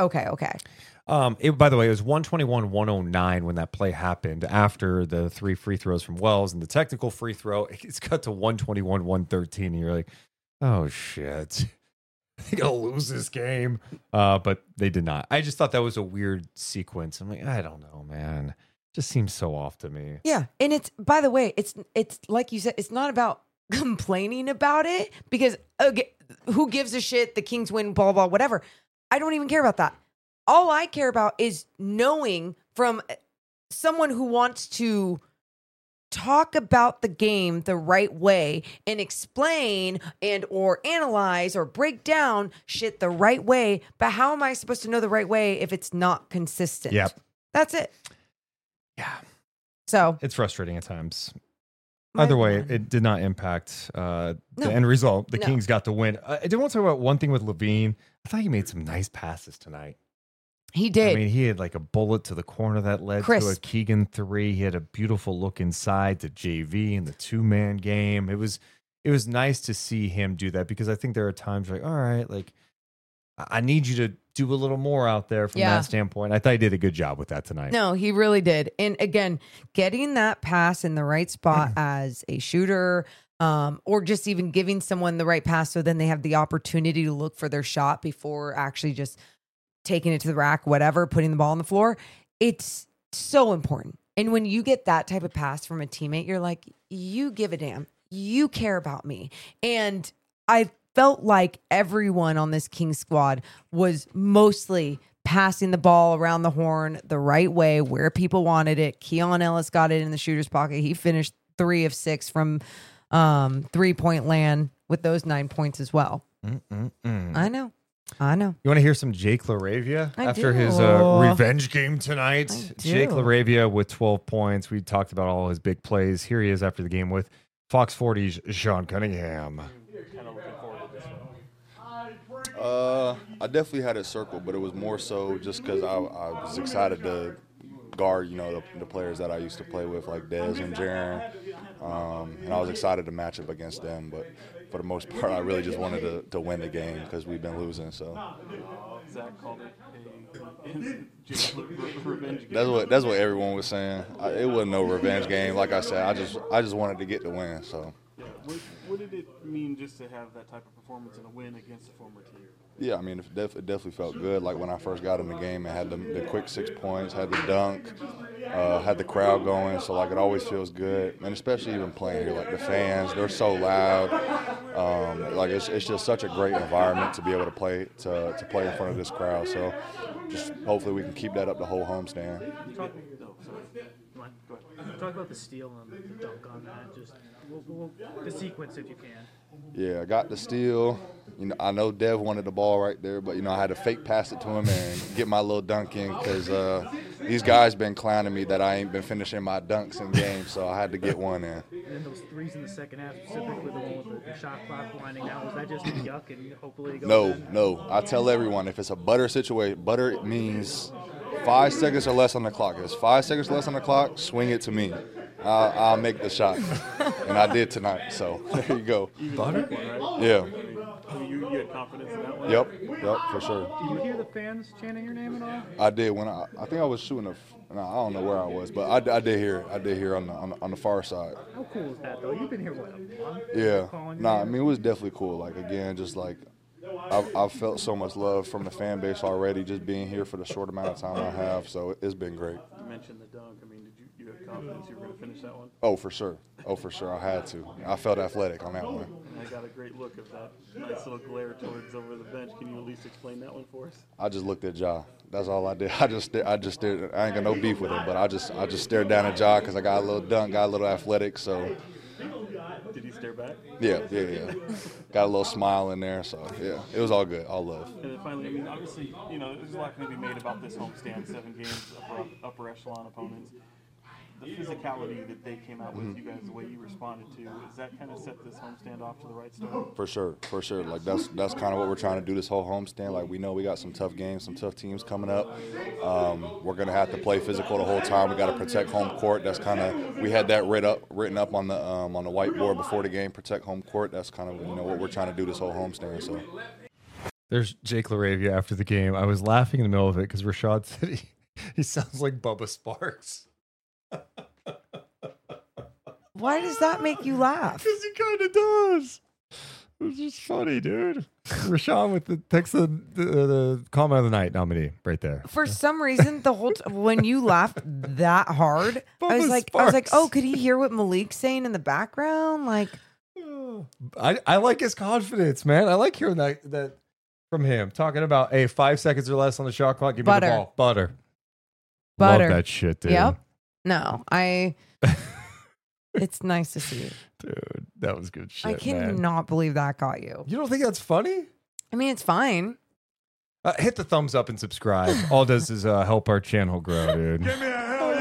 Speaker 5: By the way, it was 121-109 when that play happened after the 3 free throws from Wells and the technical free throw. It's cut to 121-113, and you're like, oh, shit. They're going to lose this game. But they did not. I just thought that was a weird sequence. I'm like, I don't know, man. It just seems so off to me.
Speaker 6: Yeah. And it's, by the way, it's like you said, it's not about complaining about it because who gives a shit? The Kings win, blah, blah, whatever. I don't even care about that. All I care about is knowing from someone who wants to talk about the game the right way and explain and or analyze or break down shit the right way. But how am I supposed to know the right way if it's not consistent?
Speaker 5: Yep.
Speaker 6: That's it.
Speaker 5: Yeah.
Speaker 6: So
Speaker 5: it's frustrating at times. Either way, it did not impact the end result. The Kings got the win. I did want to talk about one thing with LaVine. I thought he made some nice passes tonight.
Speaker 6: He did.
Speaker 5: I mean, he had like a bullet to the corner that led to a Keegan 3. He had a beautiful look inside to JV in the 2-man game. It was nice to see him do that because I think there are times like, all right, like I need you to do a little more out there from that standpoint. I thought he did a good job with that tonight.
Speaker 6: No, he really did. And again, getting that pass in the right spot as a shooter, or just even giving someone the right pass so then they have the opportunity to look for their shot before actually just taking it to the rack, whatever, putting the ball on the floor. It's so important. And when you get that type of pass from a teammate, you're like, you give a damn. You care about me. And I felt like everyone on this King squad was mostly passing the ball around the horn the right way, where people wanted it. Keon Ellis got it in the shooter's pocket. He finished 3 of 6 from 3-point land with those 9 points as well. I know. You
Speaker 5: want to hear some Jake LaRavia after his revenge game tonight? Jake LaRavia with 12 points. We talked about all his big plays. Here he is after the game with Fox 40's Sean Cunningham.
Speaker 7: I definitely had it circled, but it was more so just because I was excited to guard, the players that I used to play with, like Dez and Jaren, and I was excited to match up against them. But for the most part, I really just wanted to win the game because we've been losing. So
Speaker 8: Zach called it Revenge game.
Speaker 7: That's what everyone was saying. It wasn't no revenge game. Like I said, I just wanted to get the win. So.
Speaker 8: Yeah. What did it mean just to have that type of performance and a win against a former team?
Speaker 7: Yeah, I mean, it definitely felt good. Like when I first got in the game, it had the quick 6 points, had the dunk, had the crowd going. So like it always feels good, and especially even playing here, like the fans, they're so loud. Like it's just such a great environment to be able to play in front of this crowd. So just hopefully we can keep that up the whole homestand.
Speaker 9: Talk about the steal and the dunk on that. Just the sequence, if you can.
Speaker 7: Yeah, I got the steal. You know, I know Dev wanted the ball right there, but, you know, I had to fake pass it to him and get my little dunk in because these guys been clowning me that I ain't been finishing my dunks in games, so I had to get one in.
Speaker 9: And then those threes in the second half, specifically the one with the shot clock winding down, was that just a yuck and hopefully it goes in?
Speaker 7: No. I tell everyone, if it's a butter situation, butter means 5 seconds or less on the clock. If it's 5 seconds less on the clock, swing it to me. I'll make the shot. And I did tonight, so there you go.
Speaker 5: Butter?
Speaker 7: Yeah.
Speaker 8: You had confidence in that one?
Speaker 7: Yep, for sure.
Speaker 9: Did you hear the fans chanting your name at all?
Speaker 7: I did when I think I was shooting I don't know where I was, but I did hear on the far side.
Speaker 9: How cool is that though? You've been here what, a month?
Speaker 7: Yeah. I mean it was definitely cool. Like again, just like I've felt so much love from the fan base already, just being here for the short amount of time I have. So it's been great.
Speaker 8: You mentioned the dunk. I mean, did you have confidence you were going to finish that one?
Speaker 7: Oh, for sure. I had to. I felt athletic on that one.
Speaker 8: I got a great look of that nice little glare towards over the bench. Can you at least explain that one for us?
Speaker 7: I just looked at Ja. That's all I did. I just stared. I ain't got no beef with him, but I just stared down at Ja because I got a little dunk, got a little athletic. So.
Speaker 8: Did he stare back?
Speaker 7: Yeah. Got a little smile in there, so yeah, it was all good, all love.
Speaker 8: And then finally, I mean, obviously, you know, there's a lot going to be made about this homestand, 7 games, upper echelon opponents. The physicality that they came out with, you guys, the way you responded to, does that kind of set this homestand off to the right start? For sure. Like that's kind of what we're trying to do this whole homestand. Like we know we got some tough games, some tough teams coming up. We're gonna have to play physical the whole time. We got to protect home court. That's kind of we had that written up on the whiteboard before the game. Protect home court. That's kind of what we're trying to do this whole homestand. So.
Speaker 5: There's Jake LaRavia after the game. I was laughing in the middle of it because Rashad said he sounds like Bubba Sparks.
Speaker 6: Why does that make you laugh?
Speaker 5: Because he kind of does. It's just funny, dude. Rashawn with the text of the comment of the night nominee right there.
Speaker 6: For some reason, the whole when you laughed that hard, I was like, oh, could he hear what Malik's saying in the background? Like,
Speaker 5: I like his confidence, man. I like hearing that from him talking about 5 seconds or less on the shot clock. Give me the ball. Butter. Love that shit, dude.
Speaker 6: Yep. No, it's nice to see you.
Speaker 5: Dude, that was good shit,
Speaker 6: I cannot believe that got you.
Speaker 5: You don't think that's funny?
Speaker 6: I mean, it's fine.
Speaker 5: Hit the thumbs up and subscribe. All it does is help our channel grow, dude.
Speaker 8: Give me a hell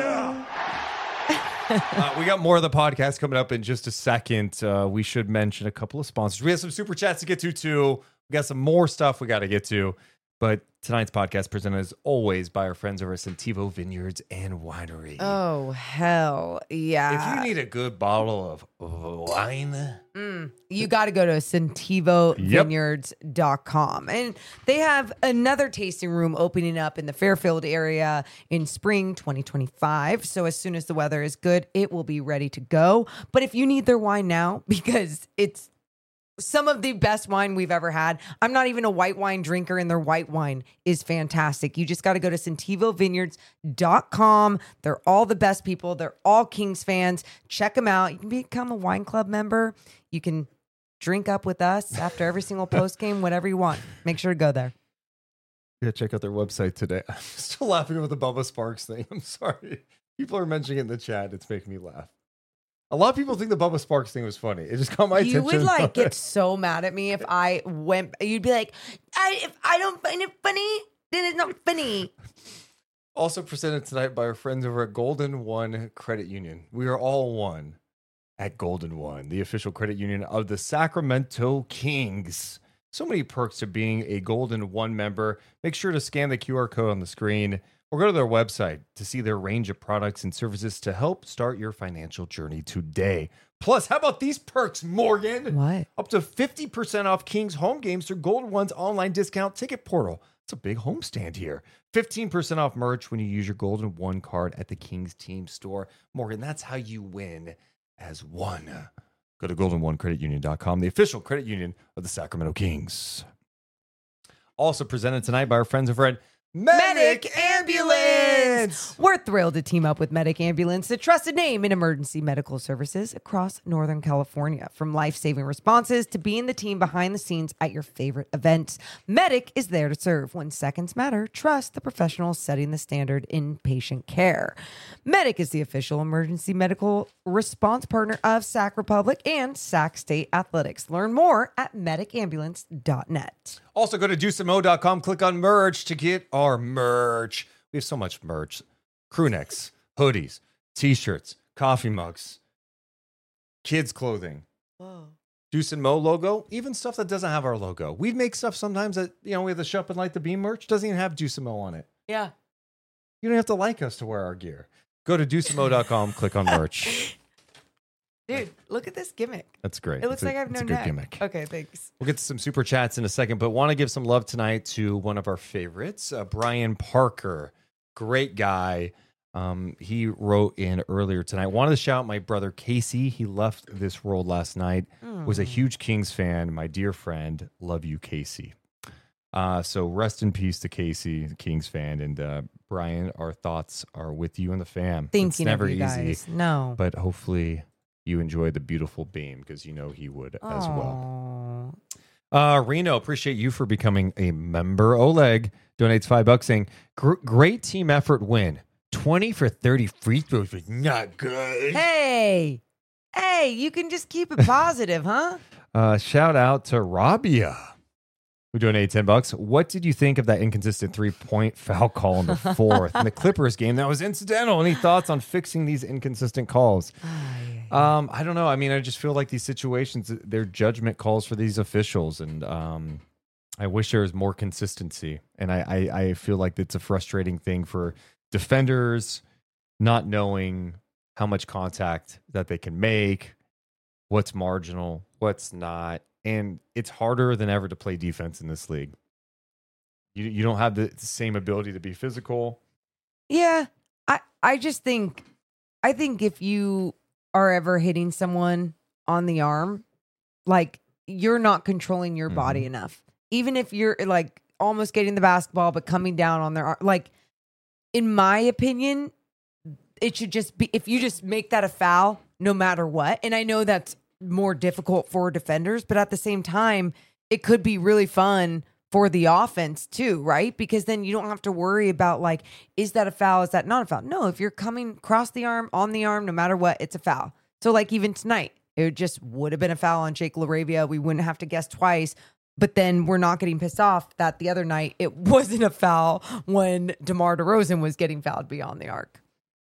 Speaker 8: yeah!
Speaker 5: We got more of the podcast coming up in just a second. We should mention a couple of sponsors. We have some super chats to get to, too. We got some more stuff we got to get to. But tonight's podcast presented as always by our friends over at Sentivo Vineyards and Winery.
Speaker 6: Oh, hell yeah.
Speaker 5: If you need a good bottle of wine,
Speaker 6: you got to go to SentivoVineyards.com. And they have another tasting room opening up in the Fairfield area in spring 2025. So as soon as the weather is good, it will be ready to go. But if you need their wine now, because it's some of the best wine we've ever had. I'm not even a white wine drinker, and their white wine is fantastic. You just got to go to SentivoVineyards.com. They're all the best people. They're all Kings fans. Check them out. You can become a wine club member. You can drink up with us after every single post game, whatever you want. Make sure to go there.
Speaker 5: Yeah, check out their website today. I'm still laughing over the Bubba Sparks thing. I'm sorry. People are mentioning it in the chat. It's making me laugh. A lot of people think the Bubba Sparks thing was funny. It just caught my attention.
Speaker 6: You would get so mad at me if I went. You'd be like, if I don't find it funny, then it's not funny.
Speaker 5: Also presented tonight by our friends over at Golden One Credit Union. We are all one at Golden One, the official credit union of the Sacramento Kings. So many perks to being a Golden One member. Make sure to scan the QR code on the screen or go to their website to see their range of products and services to help start your financial journey today. Plus, how about these perks, Morgan?
Speaker 6: What?
Speaker 5: Up to 50% off Kings home games through Golden One's online discount ticket portal. It's a big homestand here. 15% off merch when you use your Golden One card at the Kings Team store. Morgan, that's how you win as one. Go to goldenonecreditunion.com, the official credit union of the Sacramento Kings. Also presented tonight by our friends over at Medic Ambulance.
Speaker 6: We're thrilled to team up with Medic Ambulance, the trusted name in emergency medical services across Northern California. From life-saving responses to being the team behind the scenes at your favorite events, Medic is there to serve. When seconds matter, trust the professionals setting the standard in patient care. Medic is the official emergency medical response partner of Sac Republic and Sac State Athletics. Learn more at medicambulance.net.
Speaker 5: Also, go to deuceandmo.com, click on merch to get our merch. We have so much merch. Crew necks, hoodies, t-shirts, coffee mugs, kids' clothing.
Speaker 6: Whoa.
Speaker 5: Deuce and Mo logo, even stuff that doesn't have our logo. We make stuff sometimes that, we have the Shop and Light the Beam merch, doesn't even have Deuce and Mo on it.
Speaker 6: Yeah.
Speaker 5: You don't have to like us to wear our gear. Go to deuceandmo.com, click on merch.
Speaker 6: Dude, look at this gimmick.
Speaker 5: That's great.
Speaker 6: It looks like I have no
Speaker 5: it's a good
Speaker 6: neck.
Speaker 5: gimmick.
Speaker 6: Okay, thanks.
Speaker 5: We'll get to some super chats in a second, but want to give some love tonight to one of our favorites, Brian Parker. Great guy. He wrote in earlier tonight. Wanted to shout out my brother Casey. He left this world last night. Was a huge Kings fan. My dear friend. Love you, Casey. So rest in peace to Casey, the Kings fan. And Brian, our thoughts are with you and the fam.
Speaker 6: Thinking
Speaker 5: it's never
Speaker 6: of you
Speaker 5: easy.
Speaker 6: guys. No.
Speaker 5: But hopefully you enjoy the beautiful beam because you know he would as well. Reno, appreciate you for becoming a member. Oleg donates $5 saying, great team effort win. 20 for 30 free throws was not good.
Speaker 6: Hey, you can just keep it positive, huh?
Speaker 5: Shout out to Rabia, who donated $10. What did you think of that inconsistent 3-point foul call in the fourth in the Clippers game? That was incidental. Any thoughts on fixing these inconsistent calls? I don't know. I mean, I just feel like these situations, they're judgment calls for these officials. And I wish there was more consistency. And I feel like it's a frustrating thing for defenders not knowing how much contact that they can make, what's marginal, what's not. And it's harder than ever to play defense in this league. You don't have the same ability to be physical.
Speaker 6: Yeah. I just think, if you are ever hitting someone on the arm, like you're not controlling your body enough. Even if you're like almost getting the basketball, but coming down on their arm, like in my opinion, it should just be, if you just make that a foul, no matter what. And I know that's more difficult for defenders, but at the same time, it could be really fun for the offense too, right? Because then you don't have to worry about like, is that a foul? Is that not a foul? No, if you're coming across the arm, on the arm, no matter what, it's a foul. So like even tonight, it just would have been a foul on Jake LaRavia. We wouldn't have to guess twice, but then we're not getting pissed off that the other night it wasn't a foul when DeMar DeRozan was getting fouled beyond the arc.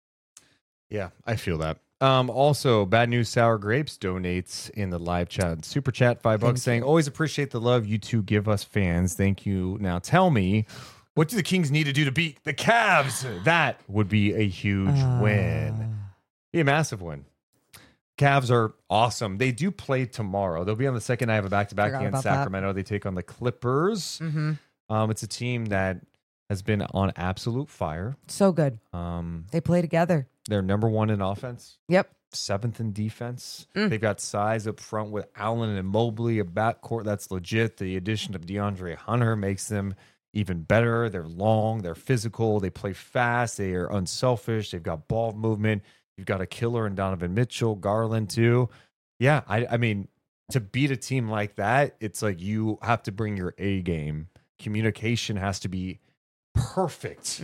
Speaker 5: Yeah, I feel that. Also, Bad News Sour Grapes donates in the live chat. Super chat, $5 saying, always appreciate the love you two give us fans. Thank you. Now tell me, what do the Kings need to do to beat the Cavs? That would be a huge win. Be a massive win. Cavs are awesome. They do play tomorrow. They'll be on the second night of a back-to-back against Sacramento. They take on the Clippers. It's a team that has been on absolute fire.
Speaker 6: So good. They play together.
Speaker 5: They're number one in offense.
Speaker 6: Yep.
Speaker 5: 7th in defense. They've got size up front with Allen and Mobley, a backcourt that's legit. The addition of DeAndre Hunter makes them even better. They're long, they're physical, they play fast, they are unselfish, they've got ball movement. You've got a killer in Donovan Mitchell, Garland too. Yeah, I mean, to beat a team like that, it's like you have to bring your A game. Communication has to be perfect.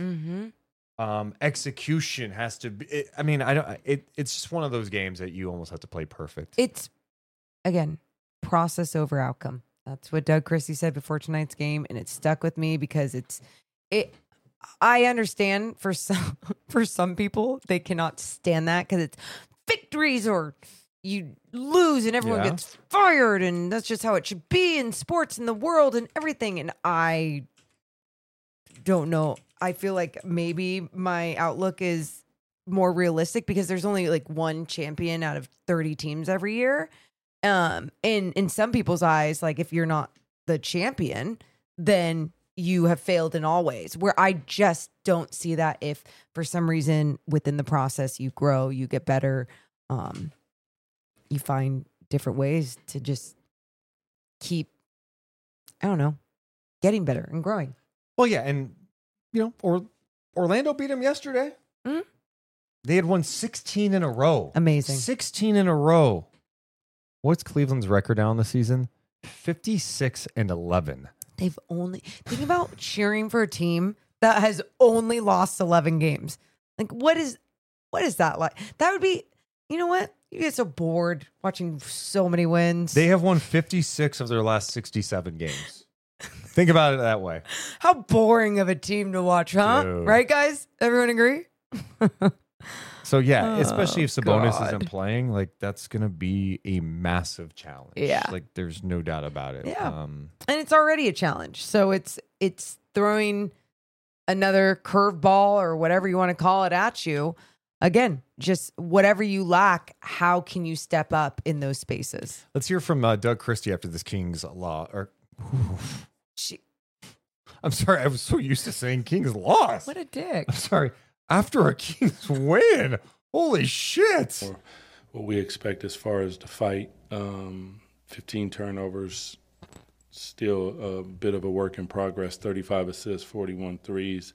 Speaker 5: Execution has to be. It's just one of those games that you almost have to play perfect.
Speaker 6: It's again process over outcome. That's what Doug Christie said before tonight's game, and it stuck with me because it. I understand for some people they cannot stand that because it's victories or you lose and everyone gets fired, and that's just how it should be in sports in the world and everything. And I don't know. I feel like maybe my outlook is more realistic because there's only like one champion out of 30 teams every year. And in some people's eyes, like if you're not the champion, then you have failed in all ways, where I just don't see that. If for some reason within the process you grow, you get better, you find different ways to just keep, I don't know, getting better and growing.
Speaker 5: Well, yeah, and Orlando beat them yesterday.
Speaker 6: Mm-hmm.
Speaker 5: They had won 16 in a row.
Speaker 6: Amazing.
Speaker 5: 16 in a row. What's Cleveland's record now in the season? 56-11.
Speaker 6: They've only, think about cheering for a team that has only lost 11 games. Like, what is that like? That would be, you know what? You get so bored watching so many wins.
Speaker 5: They have won 56 of their last 67 games. Think about it that way.
Speaker 6: How boring of a team to watch, huh?
Speaker 5: Dude.
Speaker 6: Right, guys? Everyone agree?
Speaker 5: So, yeah, especially if Sabonis
Speaker 6: God.
Speaker 5: isn't playing, like, that's going to be a massive challenge.
Speaker 6: Yeah.
Speaker 5: Like, there's no doubt about it.
Speaker 6: Yeah. And it's already a challenge. So it's throwing another curveball or whatever you want to call it at you. Again, just whatever you lack, how can you step up in those spaces?
Speaker 5: Let's hear from Doug Christie after this Kings law. I'm sorry. I was so used to saying Kings loss.
Speaker 6: What a dick.
Speaker 5: I'm sorry. After a Kings win. Holy shit.
Speaker 10: What we expect as far as the fight, 15 turnovers, still a bit of a work in progress, 35 assists, 41 threes.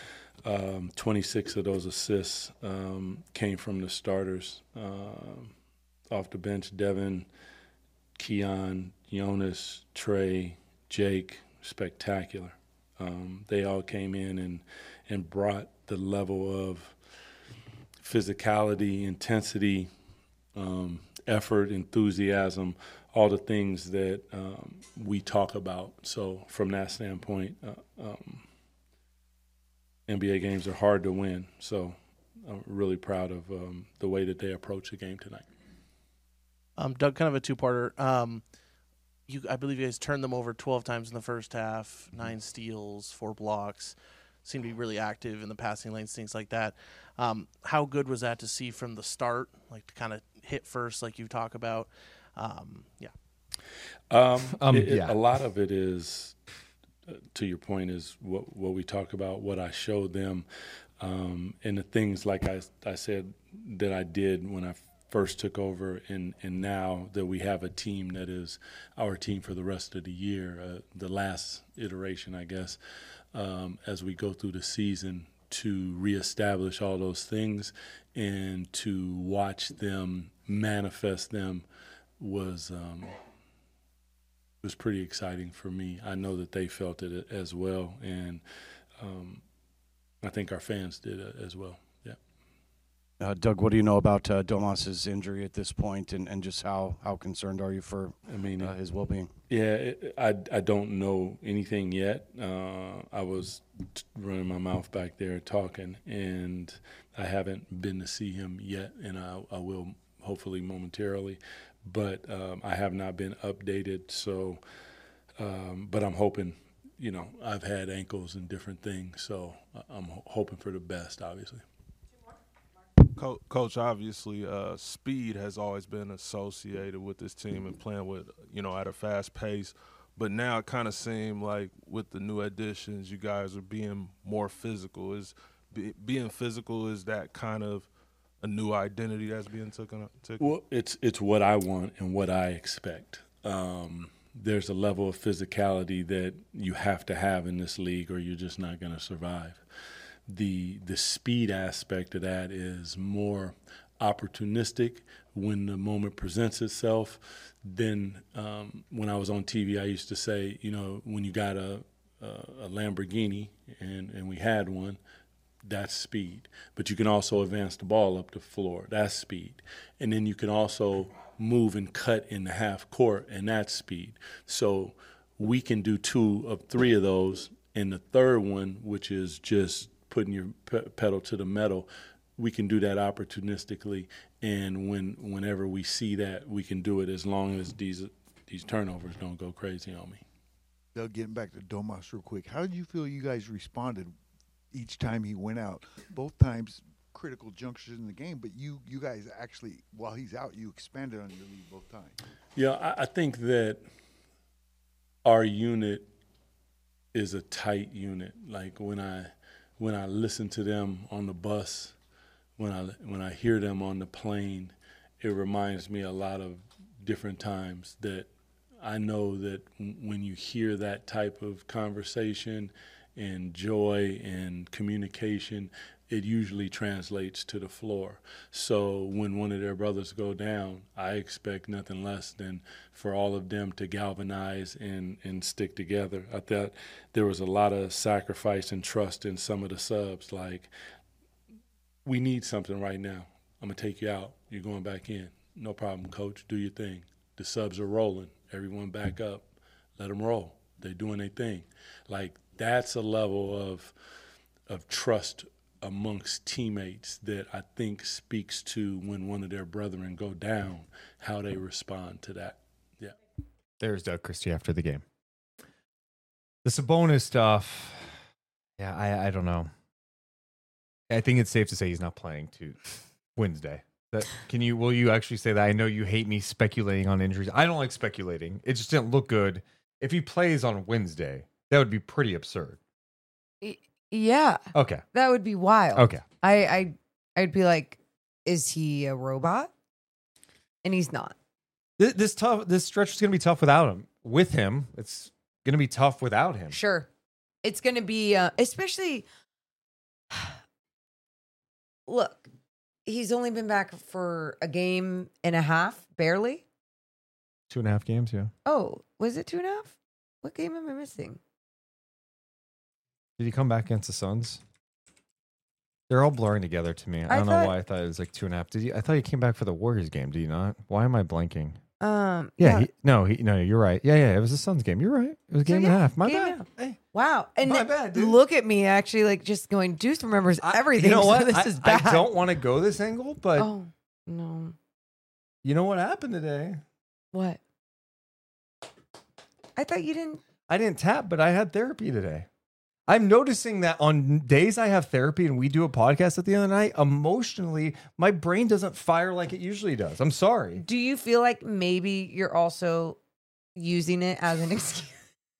Speaker 10: 26 of those assists came from the starters. Off the bench, Devin, Keon, Jonas, Trey, Jake, spectacular. They all came in and brought the level of physicality, intensity, effort, enthusiasm, all the things that we talk about. So from that standpoint, NBA games are hard to win. So I'm really proud of the way that they approach the game tonight.
Speaker 11: Doug, kind of a two-parter. I believe you guys turned them over 12 times in the first half, 9 steals, 4 blocks. Seemed to be really active in the passing lanes, things like that. How good was that to see from the start, like to kind of hit first, like you talk about?
Speaker 10: A lot of it is, to your point, is what we talk about, what I showed them, and the things like I said that I did when I first took over, and now that we have a team that is our team for the rest of the year, the last iteration, I guess, as we go through the season, to reestablish all those things and to watch them manifest them was pretty exciting for me. I know that they felt it as well, and I think our fans did as well. Yeah.
Speaker 12: Doug, what do you know about Domas's injury at this point, and just how concerned are you for his well-being?
Speaker 10: Yeah, I don't know anything yet. I was running my mouth back there talking, and I haven't been to see him yet, and I will hopefully momentarily. But I have not been updated, so but I'm hoping, I've had ankles and different things, so I'm hoping for the best, obviously.
Speaker 13: Coach, obviously, speed has always been associated with this team and playing with, at a fast pace. But now it kind of seems like with the new additions, you guys are being more physical. Being physical, is that kind of a new identity that's being taken?
Speaker 10: Well, it's what I want and what I expect. There's a level of physicality that you have to have in this league, or you're just not going to survive. The speed aspect of that is more opportunistic when the moment presents itself. Then when I was on TV, I used to say, when you got a Lamborghini, and we had one, that's speed. But you can also advance the ball up the floor. That's speed. And then you can also move and cut in the half court, and that's speed. So we can do 2 of 3 of those. And the third one, which is just putting your pedal to the metal, we can do that opportunistically. And whenever we see that, we can do it, as long as these turnovers don't go crazy on me.
Speaker 14: Doug, getting back to Domas real quick, how did you feel you guys responded each time he went out? Both times critical junctures in the game, but you guys actually, while he's out, you expanded on your lead both times.
Speaker 10: Yeah, I think that our unit is a tight unit. Like when I listen to them on the bus, when I hear them on the plane, it reminds me a lot of different times that I know that when you hear that type of conversation and joy and communication, it usually translates to the floor. So when one of their brothers go down, I expect nothing less than for all of them to galvanize and stick together. I thought there was a lot of sacrifice and trust in some of the subs. Like, we need something right now. I'm going to take you out. You're going back in. No problem, coach. Do your thing. The subs are rolling. Everyone back up. Let them roll. They're doing their thing. Like, that's a level of trust amongst teammates that I think speaks to when one of their brethren go down, how they respond to that. Yeah.
Speaker 5: There's Doug Christie after the game. The Sabonis stuff, yeah, I don't know. I think it's safe to say he's not playing to Wednesday. Will you actually say that? I know you hate me speculating on injuries. I don't like speculating. It just didn't look good. If he plays on Wednesday, that would be pretty absurd.
Speaker 6: Yeah.
Speaker 5: Okay.
Speaker 6: That would be wild.
Speaker 5: Okay.
Speaker 6: I'd be like, is he a robot? And he's not.
Speaker 5: This stretch is going to be tough without him. With him, it's going to be tough without him.
Speaker 6: Sure. It's going to be, especially, look, he's only been back for a game and a half, barely.
Speaker 5: 2.5 games, yeah.
Speaker 6: Oh, was it 2.5? What game am I missing?
Speaker 5: Did he come back against the Suns? They're all blurring together to me. I don't know why I thought it was like 2.5. I thought he came back for the Warriors game. Did he not? Why am I blanking?
Speaker 6: Yeah.
Speaker 5: No, you're right. Yeah. It was the Suns game. You're right. It was a game and a half. My bad. Hey.
Speaker 6: Wow. And
Speaker 5: my bad, dude.
Speaker 6: Look at me actually like just going, Deuce remembers everything.
Speaker 5: You know what?
Speaker 6: So this is bad.
Speaker 5: I don't want to go this angle, but
Speaker 6: oh, no.
Speaker 5: You know what happened today?
Speaker 6: What? I thought you didn't.
Speaker 5: I didn't tap, but I had therapy today. I'm noticing that on days I have therapy and we do a podcast at the end of the night, emotionally, my brain doesn't fire like it usually does. I'm sorry.
Speaker 6: Do you feel like maybe you're also using it as an excuse?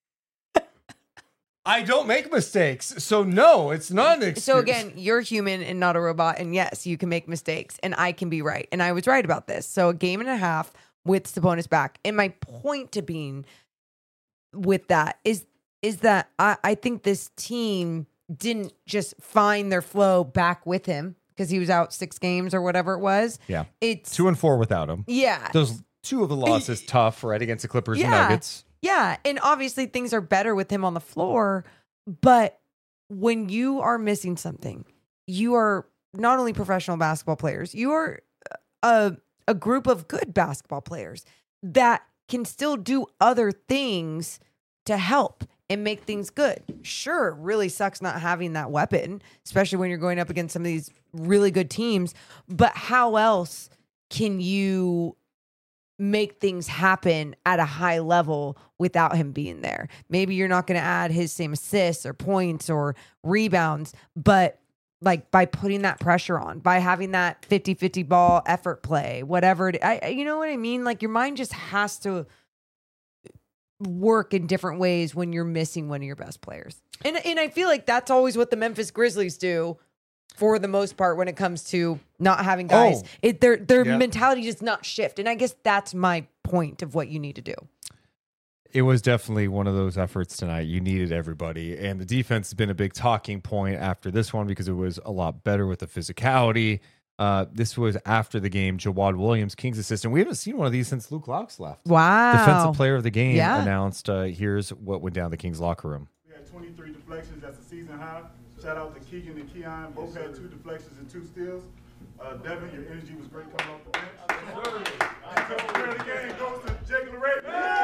Speaker 5: I don't make mistakes. So no, it's not an excuse.
Speaker 6: So again, you're human and not a robot. And yes, you can make mistakes and I can be right. And I was right about this. So a game and a half with Sabonis back. And my point to being with that is that I think this team didn't just find their flow back with him because he was out 6 games or whatever it was.
Speaker 5: Yeah.
Speaker 6: It's
Speaker 5: 2-4 without him.
Speaker 6: Yeah.
Speaker 5: Those 2 of the losses tough, right? Against the Clippers and Nuggets.
Speaker 6: Yeah. And obviously things are better with him on the floor. But when you are missing something, you are not only professional basketball players, you are a group of good basketball players that can still do other things to help and make things good. Sure, it really sucks not having that weapon, especially when you're going up against some of these really good teams. But how else can you make things happen at a high level without him being there? Maybe you're not going to add his same assists or points or rebounds, but like by putting that pressure on, by having that 50-50 ball effort play, whatever. You know what I mean? Like your mind just has to work in different ways when you're missing one of your best players. And I feel like that's always what the Memphis Grizzlies do for the most part when it comes to not having guys. Their mentality does not shift. And I guess that's my point of what you need to do.
Speaker 5: It was definitely one of those efforts tonight. You needed everybody. And the defense has been a big talking point after this one because it was a lot better with the physicality. This was after the game. Jawad Williams, Kings assistant. We haven't seen one of these since Luke Locks left.
Speaker 6: Wow.
Speaker 5: Defensive player of the game announced, here's what went down in the Kings locker room.
Speaker 15: We had 23 deflections. That's a season high. Shout out to Keegan and Keon. Both had 2 deflections and 2 steals. Devin, your energy was great coming off the bench. Defensive player of the game goes to Jake LaRae.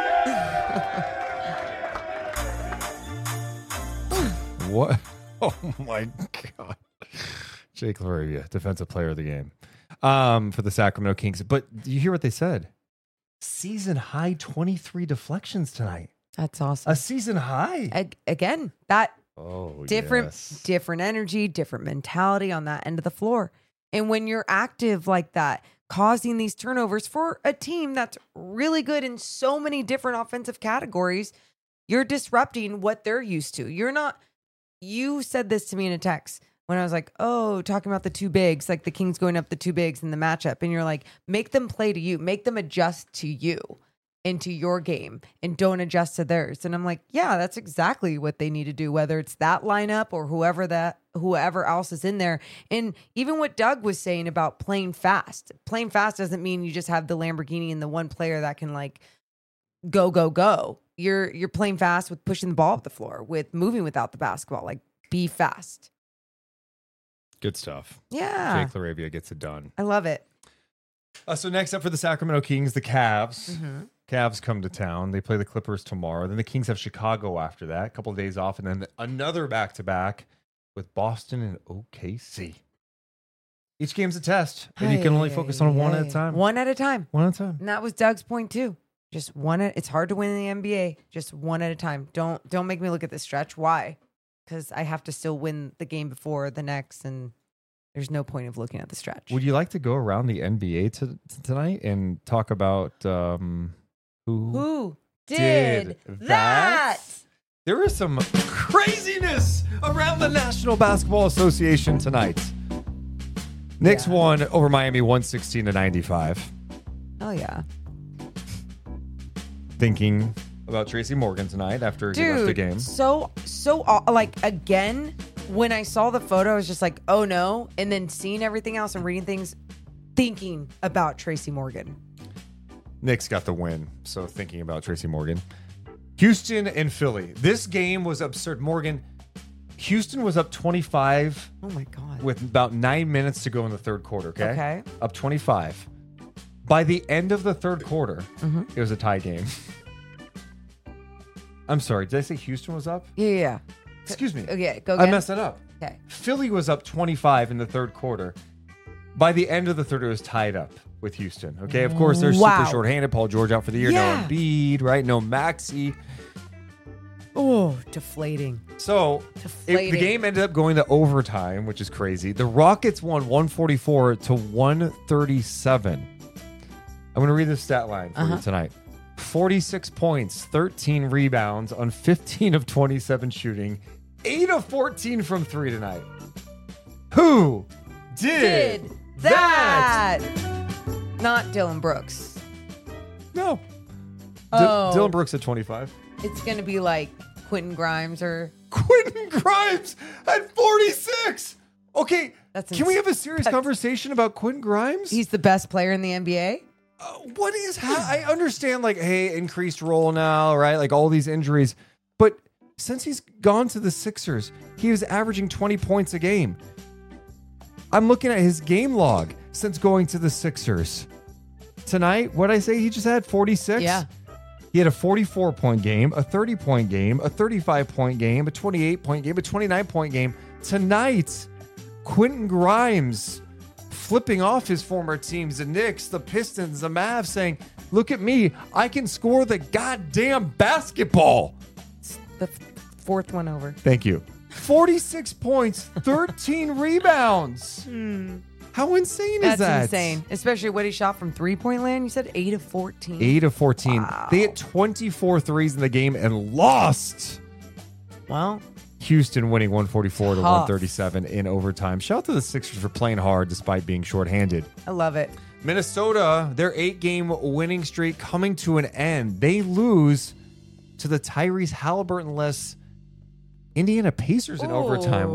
Speaker 5: What? Oh, my God. Jake LaRavia, defensive player of the game for the Sacramento Kings. But do you hear what they said? Season high 23 deflections tonight.
Speaker 6: That's awesome.
Speaker 5: A season high.
Speaker 6: Again, that different
Speaker 5: yes.
Speaker 6: energy, different mentality on that end of the floor. And when you're active like that, causing these turnovers for a team that's really good in so many different offensive categories, You're disrupting what they're used to. You're not. You said this to me in a text when I was like, oh, talking about the two bigs, like the Kings going up the two bigs in the matchup. And you're like, make them play to you, make them adjust to you into your game and don't adjust to theirs. And I'm like, yeah, that's exactly what they need to do, whether it's that lineup or whoever else is in there. And even what Doug was saying about playing fast doesn't mean you just have the Lamborghini and the one player that can like go. You're playing fast with pushing the ball up the floor, with moving without the basketball. Like, be fast.
Speaker 5: Good stuff.
Speaker 6: Yeah.
Speaker 5: Jake LaRavia gets it done.
Speaker 6: I love it.
Speaker 5: So next up for the Sacramento Kings, the Cavs. Mm-hmm. Cavs come to town. They play the Clippers tomorrow. Then the Kings have Chicago after that. A couple of days off. And then another back-to-back with Boston and OKC. Each game's a test. And you can only focus on one at a time.
Speaker 6: One at a time.
Speaker 5: One at a time.
Speaker 6: And that was Doug's point too. Just one. It's hard to win in the NBA. Just one at a time. Don't make me look at the stretch. Why? Because I have to still win the game before the next, and there's no point of looking at the stretch.
Speaker 5: Would you like to go around the NBA tonight and talk about who did that? There is some craziness around the National Basketball Association tonight. Knicks won over Miami 116-95.
Speaker 6: Oh, yeah.
Speaker 5: Thinking about Tracy Morgan tonight after he left the game.
Speaker 6: So like, again, when I saw the photo, I was just like, oh no. And then seeing everything else and reading things, thinking about Tracy Morgan.
Speaker 5: Knicks got the win. So thinking about Tracy Morgan. Houston and Philly. This game was absurd. Houston was up 25.
Speaker 6: Oh my God.
Speaker 5: With about 9 minutes to go in the third quarter. Okay. Up 25. By the end of the third quarter, it was a tie game. I'm sorry. Did I say Houston was up?
Speaker 6: Yeah.
Speaker 5: Excuse me.
Speaker 6: Okay, go again.
Speaker 5: I messed it up.
Speaker 6: Okay.
Speaker 5: Philly was up 25 in the third quarter. By the end of the third, it was tied up with Houston. Okay. Of course, they're super shorthanded. Paul George out for the year. No Embiid, right? No Maxey.
Speaker 6: Oh, deflating.
Speaker 5: So the game ended up going to overtime, which is crazy. The Rockets won 144-137. I'm going to read the stat line for you tonight. 46 points, 13 rebounds on 15 of 27 shooting, 8 of 14 from 3 tonight. Who did that?
Speaker 6: Not Dylan Brooks.
Speaker 5: No. Dylan Brooks at 25.
Speaker 6: It's going to be like Quentin Grimes or...
Speaker 5: Quentin Grimes at 46! Okay, can we have a serious conversation about Quentin Grimes?
Speaker 6: He's the best player in the NBA?
Speaker 5: What is... I understand, like, hey, increased role now, right? Like, all these injuries. But since he's gone to the Sixers, he was averaging 20 points a game. I'm looking at his game log since going to the Sixers. Tonight, what'd I say? He just had 46?
Speaker 6: Yeah.
Speaker 5: He had a 44-point game, a 30-point game, a 35-point game, a 28-point game, a 29-point game. Tonight, Quentin Grimes flipping off his former teams, the Knicks, the Pistons, the Mavs, saying, look at me, I can score the goddamn basketball.
Speaker 6: It's the fourth one over.
Speaker 5: Thank you. 46 points, 13 rebounds. How insane is that?
Speaker 6: That's insane. Especially what he shot from three-point land. You said 8 of 14.
Speaker 5: 8 of 14.
Speaker 6: Wow.
Speaker 5: They hit 24 threes in the game and lost.
Speaker 6: Well,
Speaker 5: Houston winning 144-137 in overtime. Shout out to the Sixers for playing hard despite being shorthanded.
Speaker 6: I love it.
Speaker 5: Minnesota, their 8-game winning streak coming to an end. They lose to the Tyrese Halliburton-less Indiana Pacers in overtime,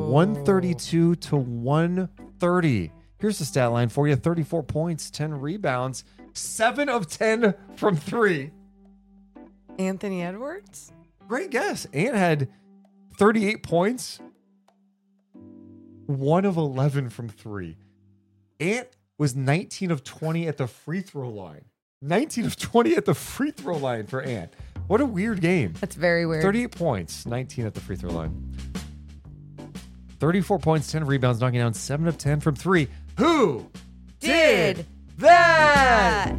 Speaker 5: 132-130. Here's the stat line for you. 34 points, 10 rebounds, 7 of 10 from 3.
Speaker 6: Anthony Edwards?
Speaker 5: Great guess. Ant had 38 points, 1 of 11 from 3. Ant was 19 of 20 at the free throw line. 19 of 20 at the free throw line for Ant. What a weird game.
Speaker 6: That's very weird.
Speaker 5: 38 points, 19 at the free throw line. 34 points, 10 rebounds, knocking down 7 of 10 from 3. Who did that?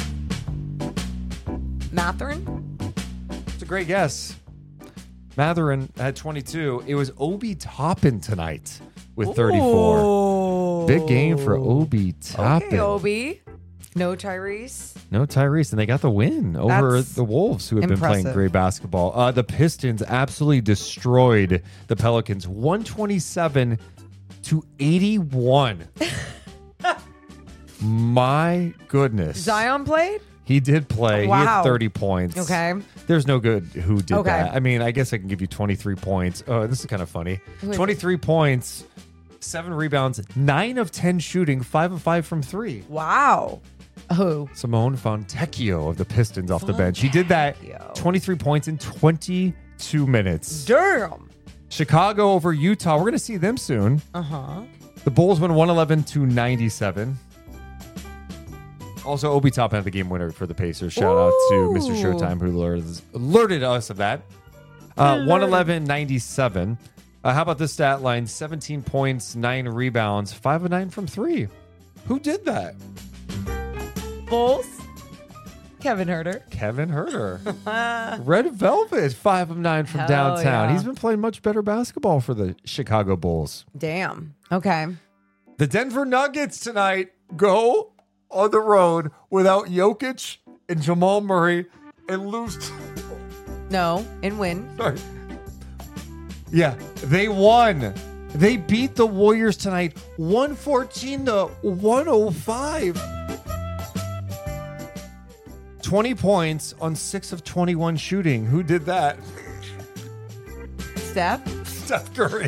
Speaker 6: Mathurin?
Speaker 5: It's a great guess. Mathurin had 22. It was Obi Toppin tonight with 34. Big game for Obi Toppin.
Speaker 6: Okay, Obi. No Tyrese.
Speaker 5: No Tyrese, and they got the win over
Speaker 6: That's
Speaker 5: the Wolves, who have been playing
Speaker 6: impressive.
Speaker 5: great basketball. The Pistons absolutely destroyed the Pelicans, 127-81. My goodness.
Speaker 6: Zion played?
Speaker 5: He did play.
Speaker 6: Wow.
Speaker 5: He had 30 points.
Speaker 6: Okay.
Speaker 5: There's no good who did
Speaker 6: Okay.
Speaker 5: that. I mean, I guess I can give you 23 points. Oh, this is kind of funny.
Speaker 6: Who is
Speaker 5: 23 points, 7 rebounds, 9 of 10 shooting, 5 of 5 from 3.
Speaker 6: Wow. Who?
Speaker 5: Simone Fontecchio of the Pistons off the bench. He did that 23 points in 22 minutes.
Speaker 6: Damn.
Speaker 5: Chicago over Utah. We're going to see them soon.
Speaker 6: Uh-huh.
Speaker 5: The Bulls win 111-97. Also, Obi Toppin had the game winner for the Pacers. Shout out to Mr. Showtime, who alerted us of that. 111-97. How about this stat line? 17 points, 9 rebounds, 5 of 9 from 3. Who did that?
Speaker 6: Bulls. Kevin Herter.
Speaker 5: Kevin Herter. Red Velvet, 5 of 9 from
Speaker 6: Hell
Speaker 5: downtown.
Speaker 6: yeah.
Speaker 5: He's been playing much better basketball for the Chicago Bulls.
Speaker 6: Damn. Okay.
Speaker 5: The Denver Nuggets tonight go on the road without Jokic and Jamal Murray and lose.
Speaker 6: No, and win.
Speaker 5: Sorry. Yeah, they won. They beat the Warriors tonight 114-105. 20 points on 6 of 21 shooting. Who did that?
Speaker 6: Steph?
Speaker 5: Steph Curry.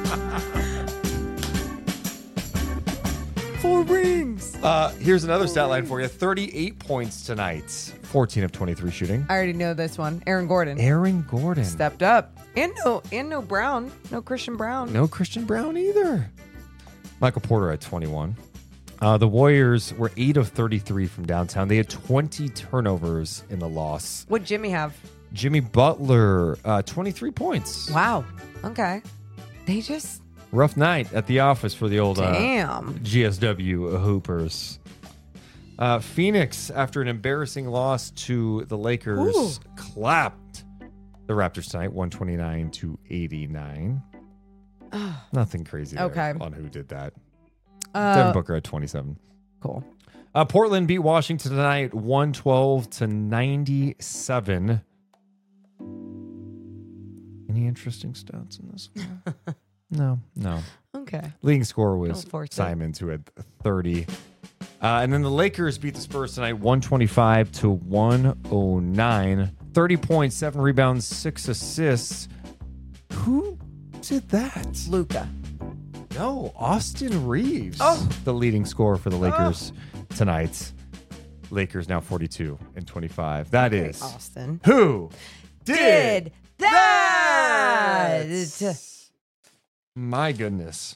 Speaker 5: 4 rings. Here's another stat line for you. 38 points tonight. 14 of 23 shooting.
Speaker 6: I already know this one. Aaron Gordon.
Speaker 5: Aaron Gordon.
Speaker 6: Stepped up. And no Brown. No Christian Brown.
Speaker 5: No Christian Brown either. Michael Porter at 21. The Warriors were 8 of 33 from downtown. They had 20 turnovers in the loss.
Speaker 6: What'd Jimmy have?
Speaker 5: Jimmy Butler, 23 points.
Speaker 6: Wow. Okay. They just...
Speaker 5: Rough night at the office for the old
Speaker 6: Damn.
Speaker 5: GSW Hoopers. Phoenix, after an embarrassing loss to the Lakers, clapped the Raptors tonight, 129-89. Nothing crazy there
Speaker 6: Okay.
Speaker 5: on who did that. Devin Booker at 27.
Speaker 6: Cool.
Speaker 5: Portland beat Washington tonight, 112-97. Any interesting stats in this one? No.
Speaker 6: Okay.
Speaker 5: Leading scorer was
Speaker 6: Don't force it.
Speaker 5: Simons, who had 30. And then the Lakers beat the Spurs tonight, 125-109. 30 points, 7 rebounds, 6 assists. Who did that?
Speaker 6: Luka.
Speaker 5: No, Austin Reeves.
Speaker 6: Oh.
Speaker 5: The leading scorer for the Lakers tonight. Lakers now 42-25. That
Speaker 6: Okay,
Speaker 5: is
Speaker 6: Austin.
Speaker 5: Who
Speaker 6: Did that?
Speaker 5: My goodness.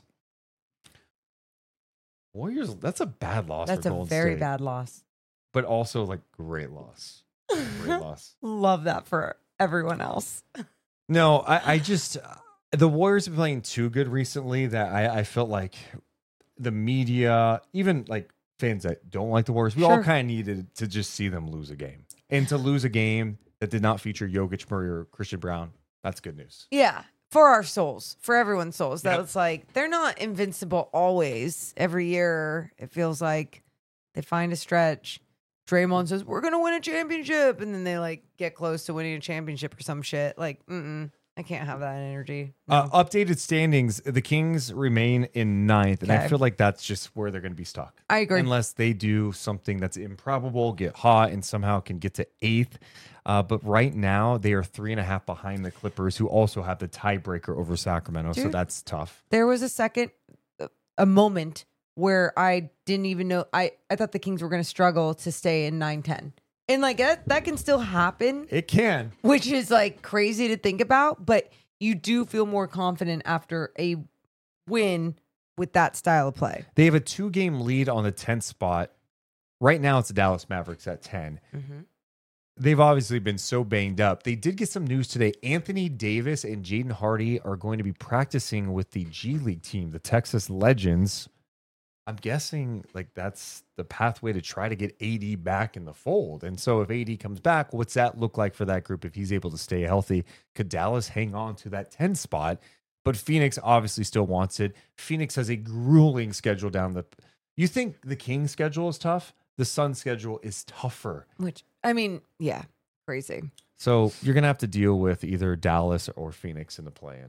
Speaker 5: Warriors, that's a bad loss
Speaker 6: That's
Speaker 5: for
Speaker 6: a
Speaker 5: Golden
Speaker 6: very
Speaker 5: State.
Speaker 6: bad loss.
Speaker 5: But also, like, great loss. Great loss.
Speaker 6: Love that for everyone else.
Speaker 5: No, I just... the Warriors have been playing too good recently that I felt like the media, even, like, fans that don't like the Warriors, we all
Speaker 6: Sure.
Speaker 5: kind of needed to just see them lose a game. And to lose a game that did not feature Jokic, Murray, or Christian Brown, that's good news.
Speaker 6: Yeah. For our souls, for everyone's souls.
Speaker 5: Yep.
Speaker 6: That's like, they're not invincible always. Every year, it feels like they find a stretch. Draymond says, we're going to win a championship. And then they like get close to winning a championship or some shit. Like, I can't have that energy.
Speaker 5: Updated standings, the Kings remain in 9th. And I
Speaker 6: Okay.
Speaker 5: feel like that's just where they're going to be stuck.
Speaker 6: I agree.
Speaker 5: Unless they do something that's improbable, get hot, and somehow can get to 8th. But right now, they are 3.5 behind the Clippers, who also have the tiebreaker over Sacramento. So
Speaker 6: Dude.
Speaker 5: that's tough.
Speaker 6: There was a moment where I didn't even know. I thought the Kings were going to struggle to stay in 9-10. And like that can still happen.
Speaker 5: It can.
Speaker 6: Which is like crazy to think about. But you do feel more confident after a win with that style of play.
Speaker 5: They have a 2-game lead on the 10th spot. Right now, it's the Dallas Mavericks at 10. They've obviously been so banged up. They did get some news today. Anthony Davis and Jaden Hardy are going to be practicing with the G League team, the Texas Legends. I'm guessing like that's the pathway to try to get AD back in the fold. And so if AD comes back, what's that look like for that group if he's able to stay healthy? Could Dallas hang on to that 10 spot? But Phoenix obviously still wants it. Phoenix has a grueling schedule down the... You think the Kings schedule is tough? the Suns' schedule is tougher.
Speaker 6: Which, I mean, yeah, crazy.
Speaker 5: So you're going to have to deal with either Dallas or Phoenix in the play-in.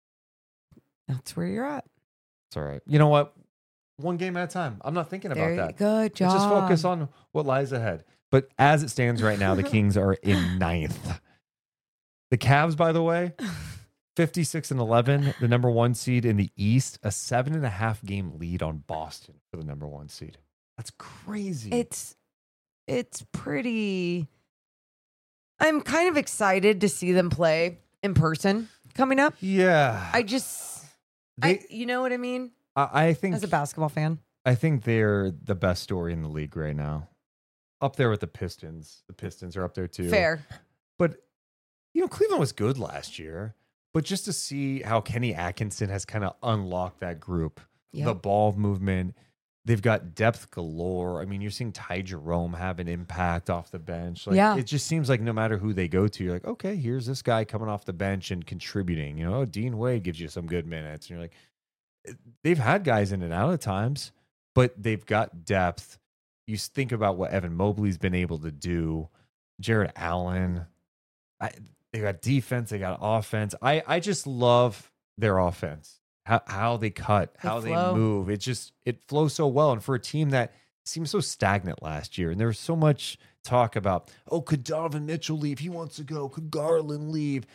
Speaker 6: That's where you're at.
Speaker 5: It's all right. You know what? One game at a time. I'm not thinking about that.
Speaker 6: Good job.
Speaker 5: Let's just focus on what lies ahead. But as it stands right now, the Kings are in 9th. The Cavs, by the way, 56-11, the number 1 seed in the East, a 7.5 game lead on Boston for the number 1 seed. That's crazy.
Speaker 6: It's pretty. I'm kind of excited to see them play in person coming up.
Speaker 5: Yeah.
Speaker 6: You know what I mean?
Speaker 5: I think
Speaker 6: as a basketball fan,
Speaker 5: I think they're the best story in the league right now. Up there with the Pistons. The Pistons are up there too.
Speaker 6: Fair.
Speaker 5: But, Cleveland was good last year. But just to see how Kenny Atkinson has kind of unlocked that group, the ball movement, they've got depth galore. I mean, you're seeing Ty Jerome have an impact off the bench. It just seems like no matter who they go to, you're like, okay, here's this guy coming off the bench and contributing. Dean Wade gives you some good minutes. And you're like, they've had guys in and out at times, but they've got depth. You think about what Evan Mobley's been able to do, Jared Allen. They got defense, they got offense. I just love their offense, how they cut, how they move. It flows so well. And for a team that seemed so stagnant last year, and there was so much talk about, could Donovan Mitchell leave? He wants to go. Could Garland leave?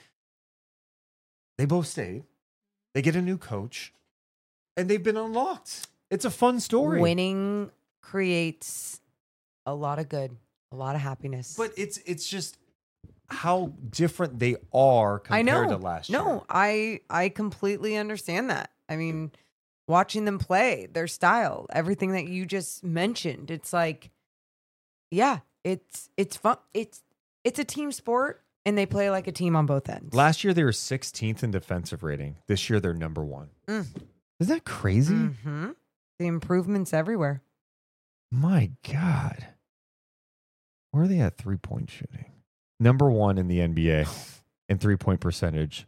Speaker 5: They both stayed. They get a new coach. And they've been unlocked. It's a fun story.
Speaker 6: Winning creates a lot of good, a lot of happiness.
Speaker 5: But it's just how different they are compared to last year.
Speaker 6: No, I completely understand that. I mean, watching them play, their style, everything that you just mentioned, it's like, yeah, it's fun. It's a team sport, and they play like a team on both ends.
Speaker 5: Last year, they were 16th in defensive rating. This year, they're number 1. Isn't that crazy?
Speaker 6: Mm-hmm. The improvements everywhere.
Speaker 5: My God. Where are they at 3-point shooting? Number 1 in the NBA in 3-point percentage.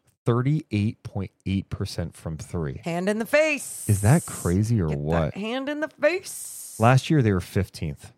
Speaker 5: 38.8% from 3.
Speaker 6: Hand in the face.
Speaker 5: Is that crazy or what?
Speaker 6: Hand in the face.
Speaker 5: Last year, they were 15th.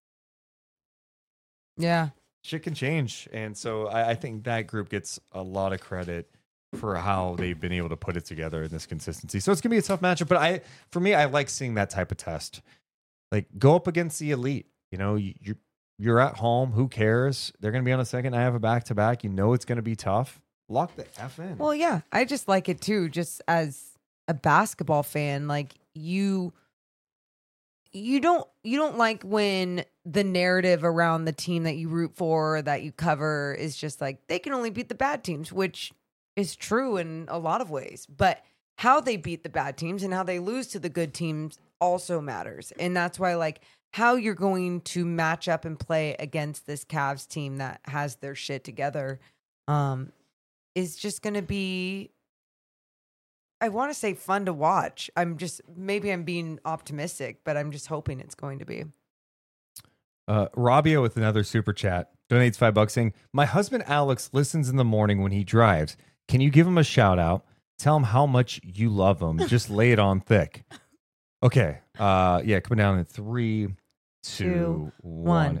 Speaker 6: Yeah.
Speaker 5: Shit can change. And so I think that group gets a lot of credit for how they've been able to put it together in this consistency. So it's going to be a tough matchup. But for me, I like seeing that type of test. Like, go up against the elite. You're at home. Who cares? They're going to be on a second. I have a back-to-back. It's going to be tough. Lock the F in.
Speaker 6: Well, yeah. I just like it, too. Just as a basketball fan, like, you don't like when the narrative around the team that you root for, that you cover, is just like, they can only beat the bad teams, which is true in a lot of ways. But how they beat the bad teams and how they lose to the good teams also matters. And that's why, like, how you're going to match up and play against this Cavs team that has their shit together is just going to be, I want to say, fun to watch. Maybe I'm being optimistic, but I'm just hoping it's going to be.
Speaker 5: Rabia with another super chat donates $5 saying, my husband Alex listens in the morning when he drives. Can you give him a shout out? Tell him how much you love him. Just lay it on thick. Okay. Coming down in 3, 2, 1.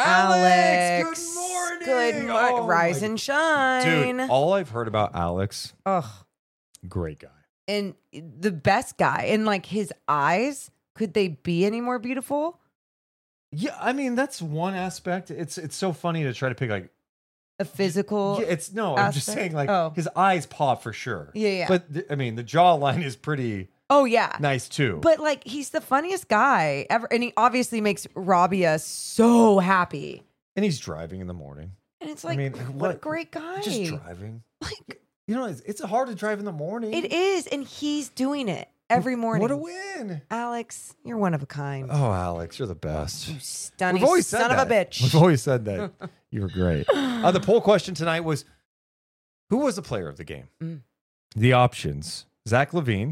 Speaker 6: Alex,
Speaker 5: good morning.
Speaker 6: Rise and shine.
Speaker 5: Dude, all I've heard about Alex, great guy.
Speaker 6: And the best guy. And like, his eyes, could they be any more beautiful?
Speaker 5: Yeah, I mean, that's one aspect. It's so funny to try to pick like
Speaker 6: a physical.
Speaker 5: Yeah, I'm just saying, like, his eyes pop for sure.
Speaker 6: Yeah.
Speaker 5: But I mean, the jawline is pretty.
Speaker 6: Oh yeah,
Speaker 5: nice too.
Speaker 6: But like, he's the funniest guy ever, and he obviously makes Rabia so happy.
Speaker 5: And he's driving in the morning.
Speaker 6: And it's like, what a great guy.
Speaker 5: Just driving. Like, it's hard to drive in the morning.
Speaker 6: It is, and he's doing it every morning.
Speaker 5: What a win.
Speaker 6: Alex, you're one of a kind.
Speaker 5: Oh, Alex, you're the best.
Speaker 6: You stunning son of a bitch.
Speaker 5: We've always said that. You were great. The poll question tonight was, who was the player of the game? The options: Zach LaVine,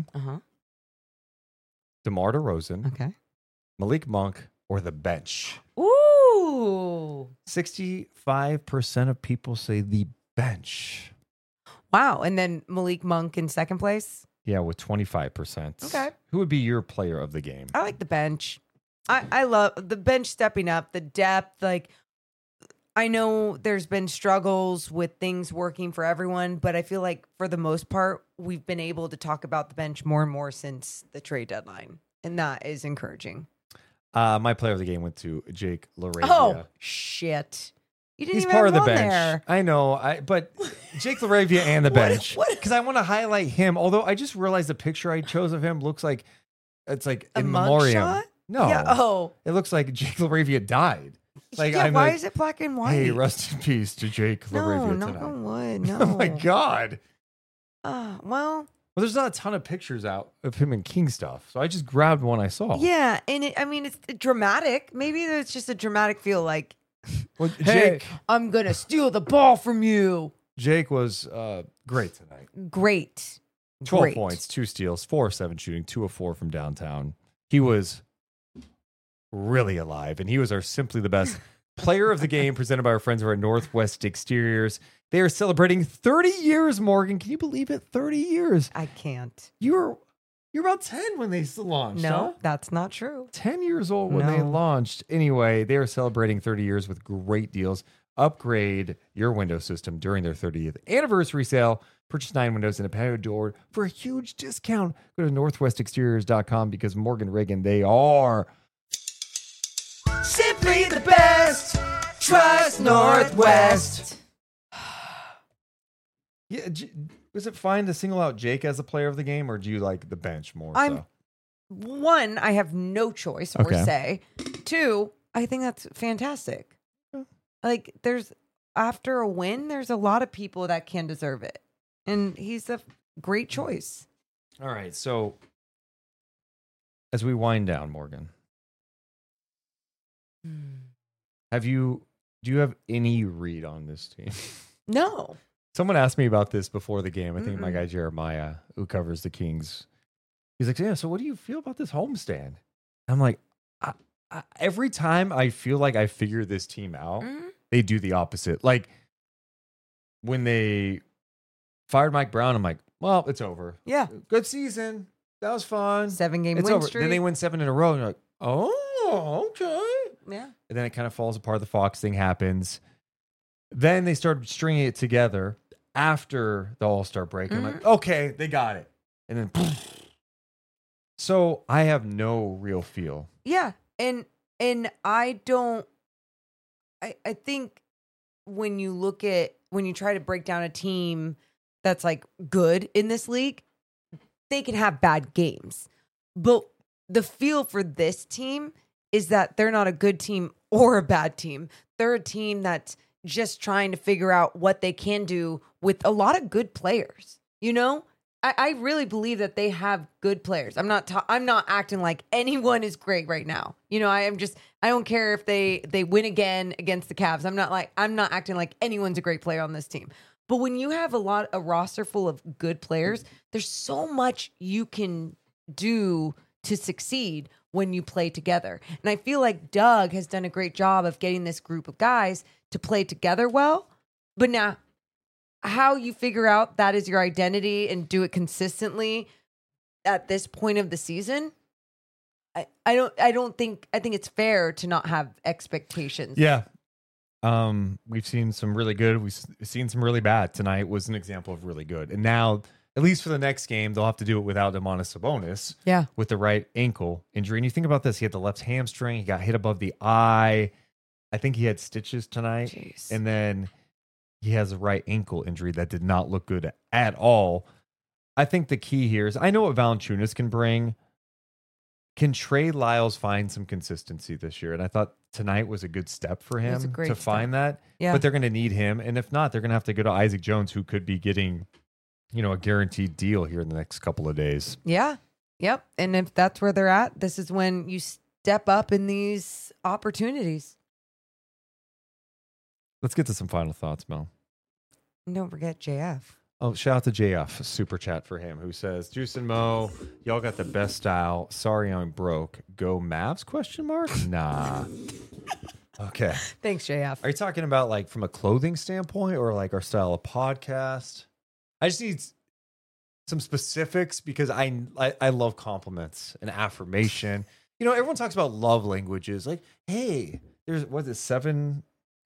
Speaker 5: DeMar DeRozan, Malik Monk, or the bench.
Speaker 6: Ooh.
Speaker 5: 65% of people say the bench.
Speaker 6: Wow. And then Malik Monk in second place?
Speaker 5: Yeah, with 25%.
Speaker 6: Okay.
Speaker 5: Who would be your player of the game?
Speaker 6: I like the bench. I love the bench stepping up, the depth. Like, I know there's been struggles with things working for everyone, but I feel like for the most part, we've been able to talk about the bench more and more since the trade deadline. And that is encouraging.
Speaker 5: My player of the game went to Jake LaRavia.
Speaker 6: Oh, shit. You didn't
Speaker 5: He's
Speaker 6: even
Speaker 5: part of
Speaker 6: have
Speaker 5: the
Speaker 6: him on
Speaker 5: bench.
Speaker 6: there.
Speaker 5: I know, but Jake LaRavia and the bench. Because I want to highlight him. Although I just realized the picture I chose of him looks like it's like
Speaker 6: A
Speaker 5: in memoriam.
Speaker 6: mugshot?
Speaker 5: No.
Speaker 6: Yeah, oh.
Speaker 5: It looks like Jake LaRavia died. Like,
Speaker 6: Yeah,
Speaker 5: I'm
Speaker 6: why
Speaker 5: like,
Speaker 6: is it black and white?
Speaker 5: Hey, rest in peace to Jake
Speaker 6: No,
Speaker 5: LaRavia
Speaker 6: knock
Speaker 5: tonight.
Speaker 6: on wood. No.
Speaker 5: Oh my God.
Speaker 6: Well,
Speaker 5: there's not a ton of pictures out of him in King stuff. So I just grabbed one I saw.
Speaker 6: yeah, and it's dramatic. Maybe it's just a dramatic feel like,
Speaker 5: Well,
Speaker 6: hey,
Speaker 5: Jake,
Speaker 6: I'm going to steal the ball from you.
Speaker 5: Jake was great tonight.
Speaker 6: Great.
Speaker 5: 12
Speaker 6: Great.
Speaker 5: points, 2 steals, 4 of 7 shooting, 2 of 4 from downtown. He was really alive, and he was our Simply the Best player of the game presented by our friends over at Northwest Exteriors. They are celebrating 30 years, Morgan. Can you believe it? 30 years.
Speaker 6: I can't.
Speaker 5: You're about 10 when they launched.
Speaker 6: No,
Speaker 5: huh?
Speaker 6: that's not true.
Speaker 5: 10 years old when they
Speaker 6: No.
Speaker 5: launched. Anyway, they are celebrating 30 years with great deals. Upgrade your window system during their 30th anniversary sale. Purchase 9 windows and a patio door for a huge discount. Go to northwestexteriors.com because Morgan Reagan, they are
Speaker 6: Simply the best. Trust Northwest.
Speaker 5: Yeah, was it fine to single out Jake as the player of the game, or do you like the bench more?
Speaker 6: One, I have no choice or
Speaker 5: Okay.
Speaker 6: say. Two, I think that's fantastic. Like, after a win, there's a lot of people that can deserve it. And he's a great choice.
Speaker 5: All right, so as we wind down, Morgan, do you have any read on this team?
Speaker 6: No.
Speaker 5: Someone asked me about this before the game. I think my guy Jeremiah, who covers the Kings, he's like, yeah, so what do you feel about this homestand? I'm like, every time I feel like I figure this team out, they do the opposite. Like, when they fired Mike Brown, I'm like, well, it's over.
Speaker 6: Yeah.
Speaker 5: Good season. That was fun.
Speaker 6: 7-game
Speaker 5: It's
Speaker 6: win
Speaker 5: over.
Speaker 6: streak.
Speaker 5: Then they win 7 in a row, and you're like, oh, okay.
Speaker 6: Yeah.
Speaker 5: And then it kind of falls apart. The Fox thing happens. Then they started stringing it together after the All-Star break. And I'm like, okay, they got it. And then, so I have no real feel.
Speaker 6: Yeah. And I think when you try to break down a team that's like good in this league, they can have bad games. But the feel for this team is that they're not a good team or a bad team. They're a team that's just trying to figure out what they can do with a lot of good players. You know, I really believe that they have good players. I'm not acting like anyone is great right now. You know, I don't care if they win again against the Cavs. I'm not acting like anyone's a great player on this team. But when you have a roster full of good players, there's so much you can do to succeed when you play together. And I feel like Doug has done a great job of getting this group of guys to play together well. But now, how you figure out that is your identity and do it consistently at this point of the season, I think it's fair to not have expectations.
Speaker 5: Yeah. We've seen some really good. We've seen some really bad. Tonight was an example of really good. And now, at least for the next game, they'll have to do it without Domantas Sabonis.
Speaker 6: Yeah.
Speaker 5: With the right ankle injury. And you think about this, he had the left hamstring. He got hit above the eye. I think he had stitches tonight.
Speaker 6: Jeez.
Speaker 5: And then he has a right ankle injury that did not look good at all. I think the key here is, I know what Valanciunas can bring. Can Trey Lyles find some consistency this year? And I thought tonight was a good step for him to find that.
Speaker 6: Yeah.
Speaker 5: But they're going to need him. And if not, they're going to have to go to Isaac Jones, who could be getting, a guaranteed deal here in the next couple of days.
Speaker 6: Yeah. Yep. And if that's where they're at, this is when you step up in these opportunities.
Speaker 5: Let's get to some final thoughts, Mel.
Speaker 6: And don't forget JF.
Speaker 5: Oh, shout out to JF, a super chat for him, who says, Juice and Mo, y'all got the best style. Sorry I'm broke. Go Mavs, question mark? Nah. Okay.
Speaker 6: Thanks, JF.
Speaker 5: Are you talking about like from a clothing standpoint or like our style of podcast? I just need some specifics because I love compliments and affirmation. You know, everyone talks about love languages. Like, hey, there's what is it, 7?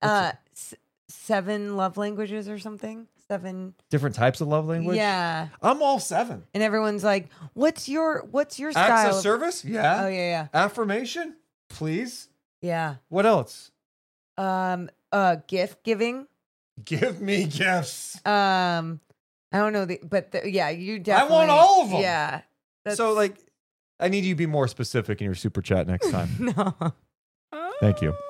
Speaker 6: 7 love languages or something. 7
Speaker 5: different types of love language.
Speaker 6: Yeah,
Speaker 5: I'm all 7.
Speaker 6: And everyone's like, "What's your style?"
Speaker 5: Acts of service? Yeah.
Speaker 6: Oh yeah.
Speaker 5: Affirmation? Please.
Speaker 6: Yeah.
Speaker 5: What else?
Speaker 6: Gift giving.
Speaker 5: Give me gifts.
Speaker 6: I don't know yeah, you definitely.
Speaker 5: I want all of them.
Speaker 6: Yeah.
Speaker 5: So like, I need you to be more specific in your super chat next time.
Speaker 6: No.
Speaker 5: Thank you.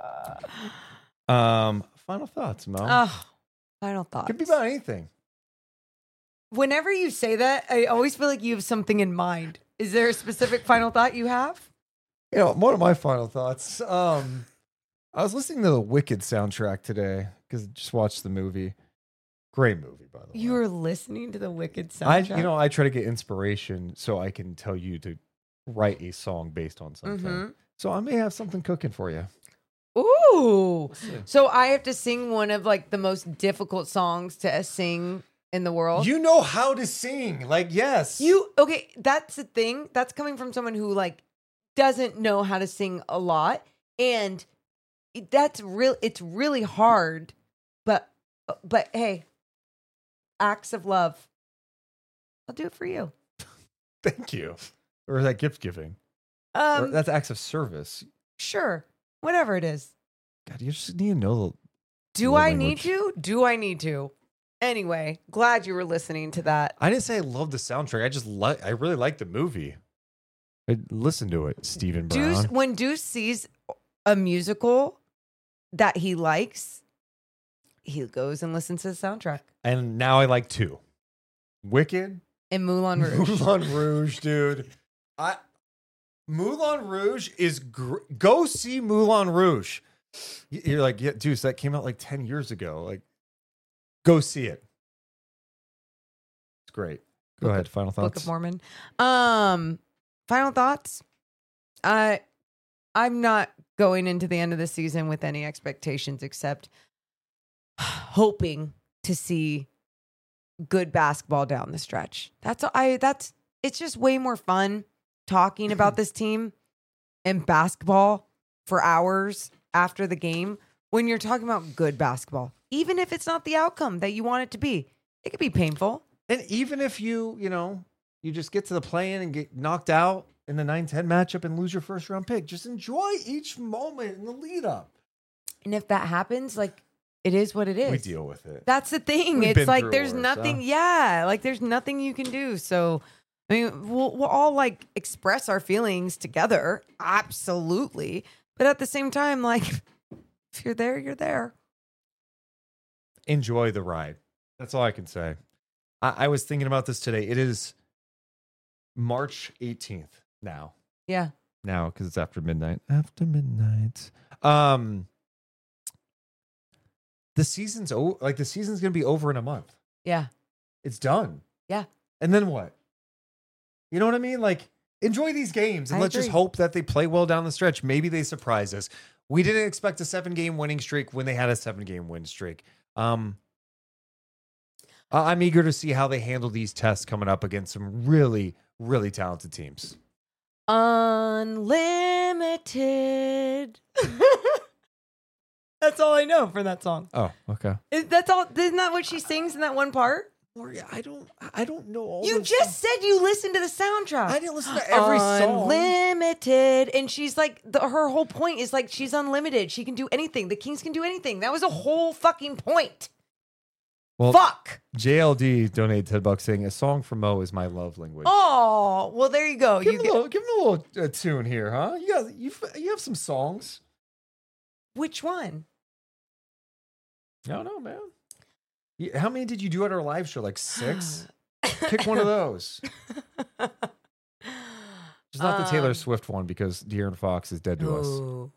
Speaker 5: Final thoughts, Mo.
Speaker 6: Final thoughts.
Speaker 5: Could be about anything.
Speaker 6: Whenever you say that, I always feel like you have something in mind. Is there a specific final thought you have?
Speaker 5: You know, one of my final thoughts. I was listening to the Wicked soundtrack today because I just watched the movie. Great movie, by the way.
Speaker 6: You were listening to the Wicked soundtrack.
Speaker 5: I try to get inspiration so I can tell you to write a song based on something.
Speaker 6: Mm-hmm.
Speaker 5: So I may have something cooking for you.
Speaker 6: Ooh. So I have to sing one of like the most difficult songs to sing in the world.
Speaker 5: You know how to sing. Like, yes.
Speaker 6: Okay, that's the thing. That's coming from someone who like doesn't know how to sing a lot. And it's really hard. But hey, acts of love. I'll do it for you.
Speaker 5: Thank you. Or is that gift giving? Or that's acts of service.
Speaker 6: Sure. Whatever it is.
Speaker 5: God, you just need to know.
Speaker 6: Do I need to? Do I need to? Anyway, glad you were listening to that.
Speaker 5: I didn't say I love the soundtrack. I really like the movie. Listen to it, Stephen Brown.
Speaker 6: When Deuce sees a musical that he likes, he goes and listens to the soundtrack.
Speaker 5: And now I like 2. Wicked
Speaker 6: and Moulin Rouge.
Speaker 5: Moulin Rouge, dude. Moulin Rouge is go see Moulin Rouge. You're like, yeah, Deuce, that came out like 10 years ago. Like, go see it. It's great. Go ahead. Final thoughts.
Speaker 6: Book of Mormon. Final thoughts. I'm not going into the end of the season with any expectations except hoping to see good basketball down the stretch. It's just way more fun talking about this team and basketball for hours after the game when you're talking about good basketball. Even if it's not the outcome that you want it to be, it could be painful.
Speaker 5: And even if you just get to the play-in and get knocked out in the 9-10 matchup and lose your first round pick, just enjoy each moment in the lead up.
Speaker 6: And if that happens, like, it is what it is.
Speaker 5: We deal with it.
Speaker 6: That's the thing. It's like there's nothing. Yeah, like there's nothing you can do. So, I mean, we'll all like express our feelings together, absolutely. But at the same time, like, if you're there, you're there.
Speaker 5: Enjoy the ride. That's all I can say. I was thinking about this today. It is March 18th now.
Speaker 6: Yeah.
Speaker 5: Now, because it's after midnight. After midnight. The season's the season's gonna be over in a month.
Speaker 6: Yeah.
Speaker 5: It's done.
Speaker 6: Yeah.
Speaker 5: And then what? You know what I mean? Like, enjoy these games and let's just hope that they play well down the stretch. Maybe they surprise us. We didn't expect a 7-game winning streak when they had a 7-game win streak. I'm eager to see how they handle these tests coming up against some really, really talented teams.
Speaker 6: Unlimited. That's all I know for that song.
Speaker 5: Oh, okay.
Speaker 6: That's all. Isn't that what she sings in that one part?
Speaker 5: I don't know all.
Speaker 6: You just said you listened to the soundtrack.
Speaker 5: I didn't listen to every song.
Speaker 6: Unlimited, and she's like, her whole point is like she's unlimited. She can do anything. The Kings can do anything. That was a whole fucking point.
Speaker 5: Well,
Speaker 6: fuck.
Speaker 5: JLD donated $10 saying a song from Mo is my love language.
Speaker 6: Oh, well, there you go.
Speaker 5: Give him a little tune here, huh? You have some songs.
Speaker 6: Which one?
Speaker 5: I don't know, man. How many did you do at our live show? Like 6? Pick one of those. Just not the Taylor Swift one because De'Aaron Fox is dead to us.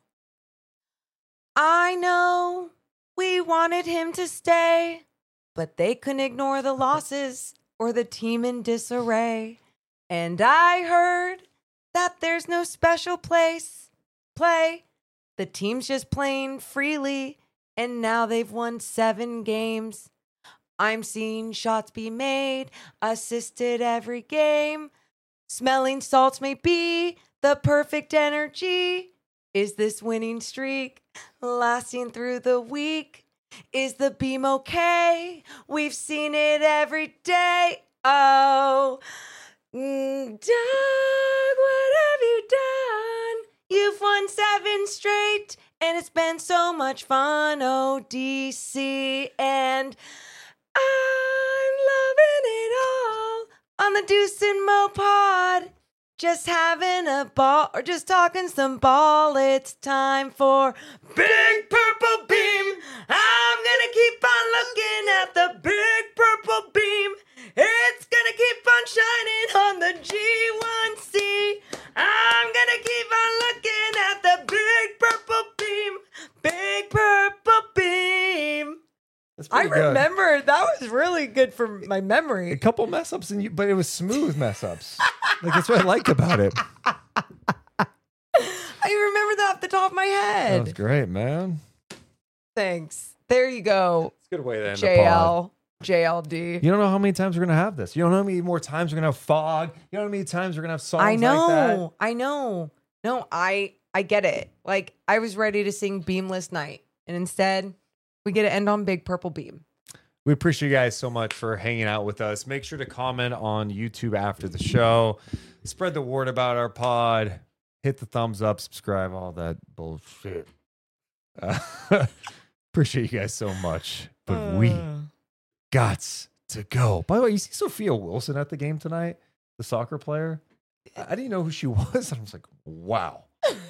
Speaker 6: I know we wanted him to stay, but they couldn't ignore the losses or the team in disarray. And I heard that there's no special play. The team's just playing freely, and now they've won 7 games. I'm seeing shots be made, assisted every game. Smelling salts may be the perfect energy? Is this winning streak lasting through the week? Is the beam okay? We've seen it every day. Oh, Doug, what have you done? You've won 7 straight, and it's been so much fun. Oh, DC, and I'm loving it all on the Deuce and Mo pod. Just having a ball or just talking some ball. It's time for Big Purple Beam. I'm gonna keep on looking at the Big Purple Beam. It's gonna keep on shining on the G1C. I'm gonna keep on looking at the Big Purple Beam. Big Purple Beam. I remember that was really good for my memory.
Speaker 5: A couple mess ups, but it was smooth mess ups. Like, that's what I like about it.
Speaker 6: I remember that off the top of my head.
Speaker 5: That was great, man.
Speaker 6: Thanks. There you go.
Speaker 5: It's a good way to end the pod.
Speaker 6: JLD.
Speaker 5: You don't know how many times we're going to have this. You don't know how many more times we're going to have fog. You don't know how many times we're going to have songs like that.
Speaker 6: I know. No, I get it. Like, I was ready to sing Beamless Night, and instead, we get to end on Big Purple Beam.
Speaker 5: We appreciate you guys so much for hanging out with us. Make sure to comment on YouTube after the show. Spread the word about our pod. Hit the thumbs up, subscribe, all that bullshit. Appreciate you guys so much. But we gots to go. By the way, you see Sophia Wilson at the game tonight? The soccer player? I didn't know who she was. I was like, wow.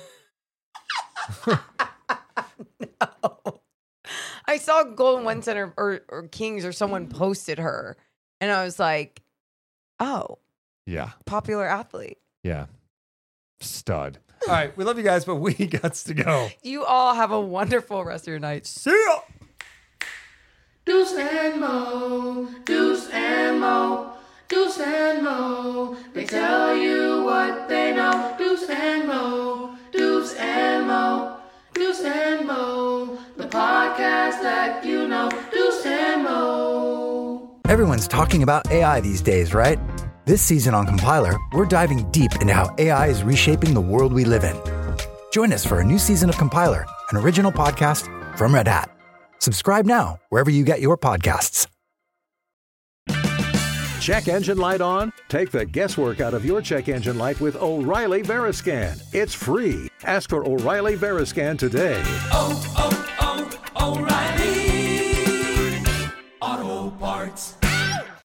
Speaker 6: No. I saw Golden One Center or Kings or someone posted her, and I was like, oh.
Speaker 5: Yeah.
Speaker 6: Popular athlete.
Speaker 5: Yeah. Stud. All right. We love you guys, but we gots to go.
Speaker 6: You all have a wonderful rest of your night.
Speaker 5: See ya.
Speaker 16: Deuce and Mo, Deuce and Mo, Deuce and Mo. They tell you what they know. Deuce and Mo, Deuce and Mo, Deuce and Mo. The podcast that you know. Deuce and Mo.
Speaker 17: Everyone's talking about AI these days, right? This season on Compiler, we're diving deep into how AI is reshaping the world we live in. Join us for a new season of Compiler, an original podcast from Red Hat. Subscribe now wherever you get your podcasts.
Speaker 18: Check engine light on? Take the guesswork out of your check engine light with O'Reilly Veriscan. It's free. Ask for O'Reilly Veriscan today.
Speaker 16: Oh, oh,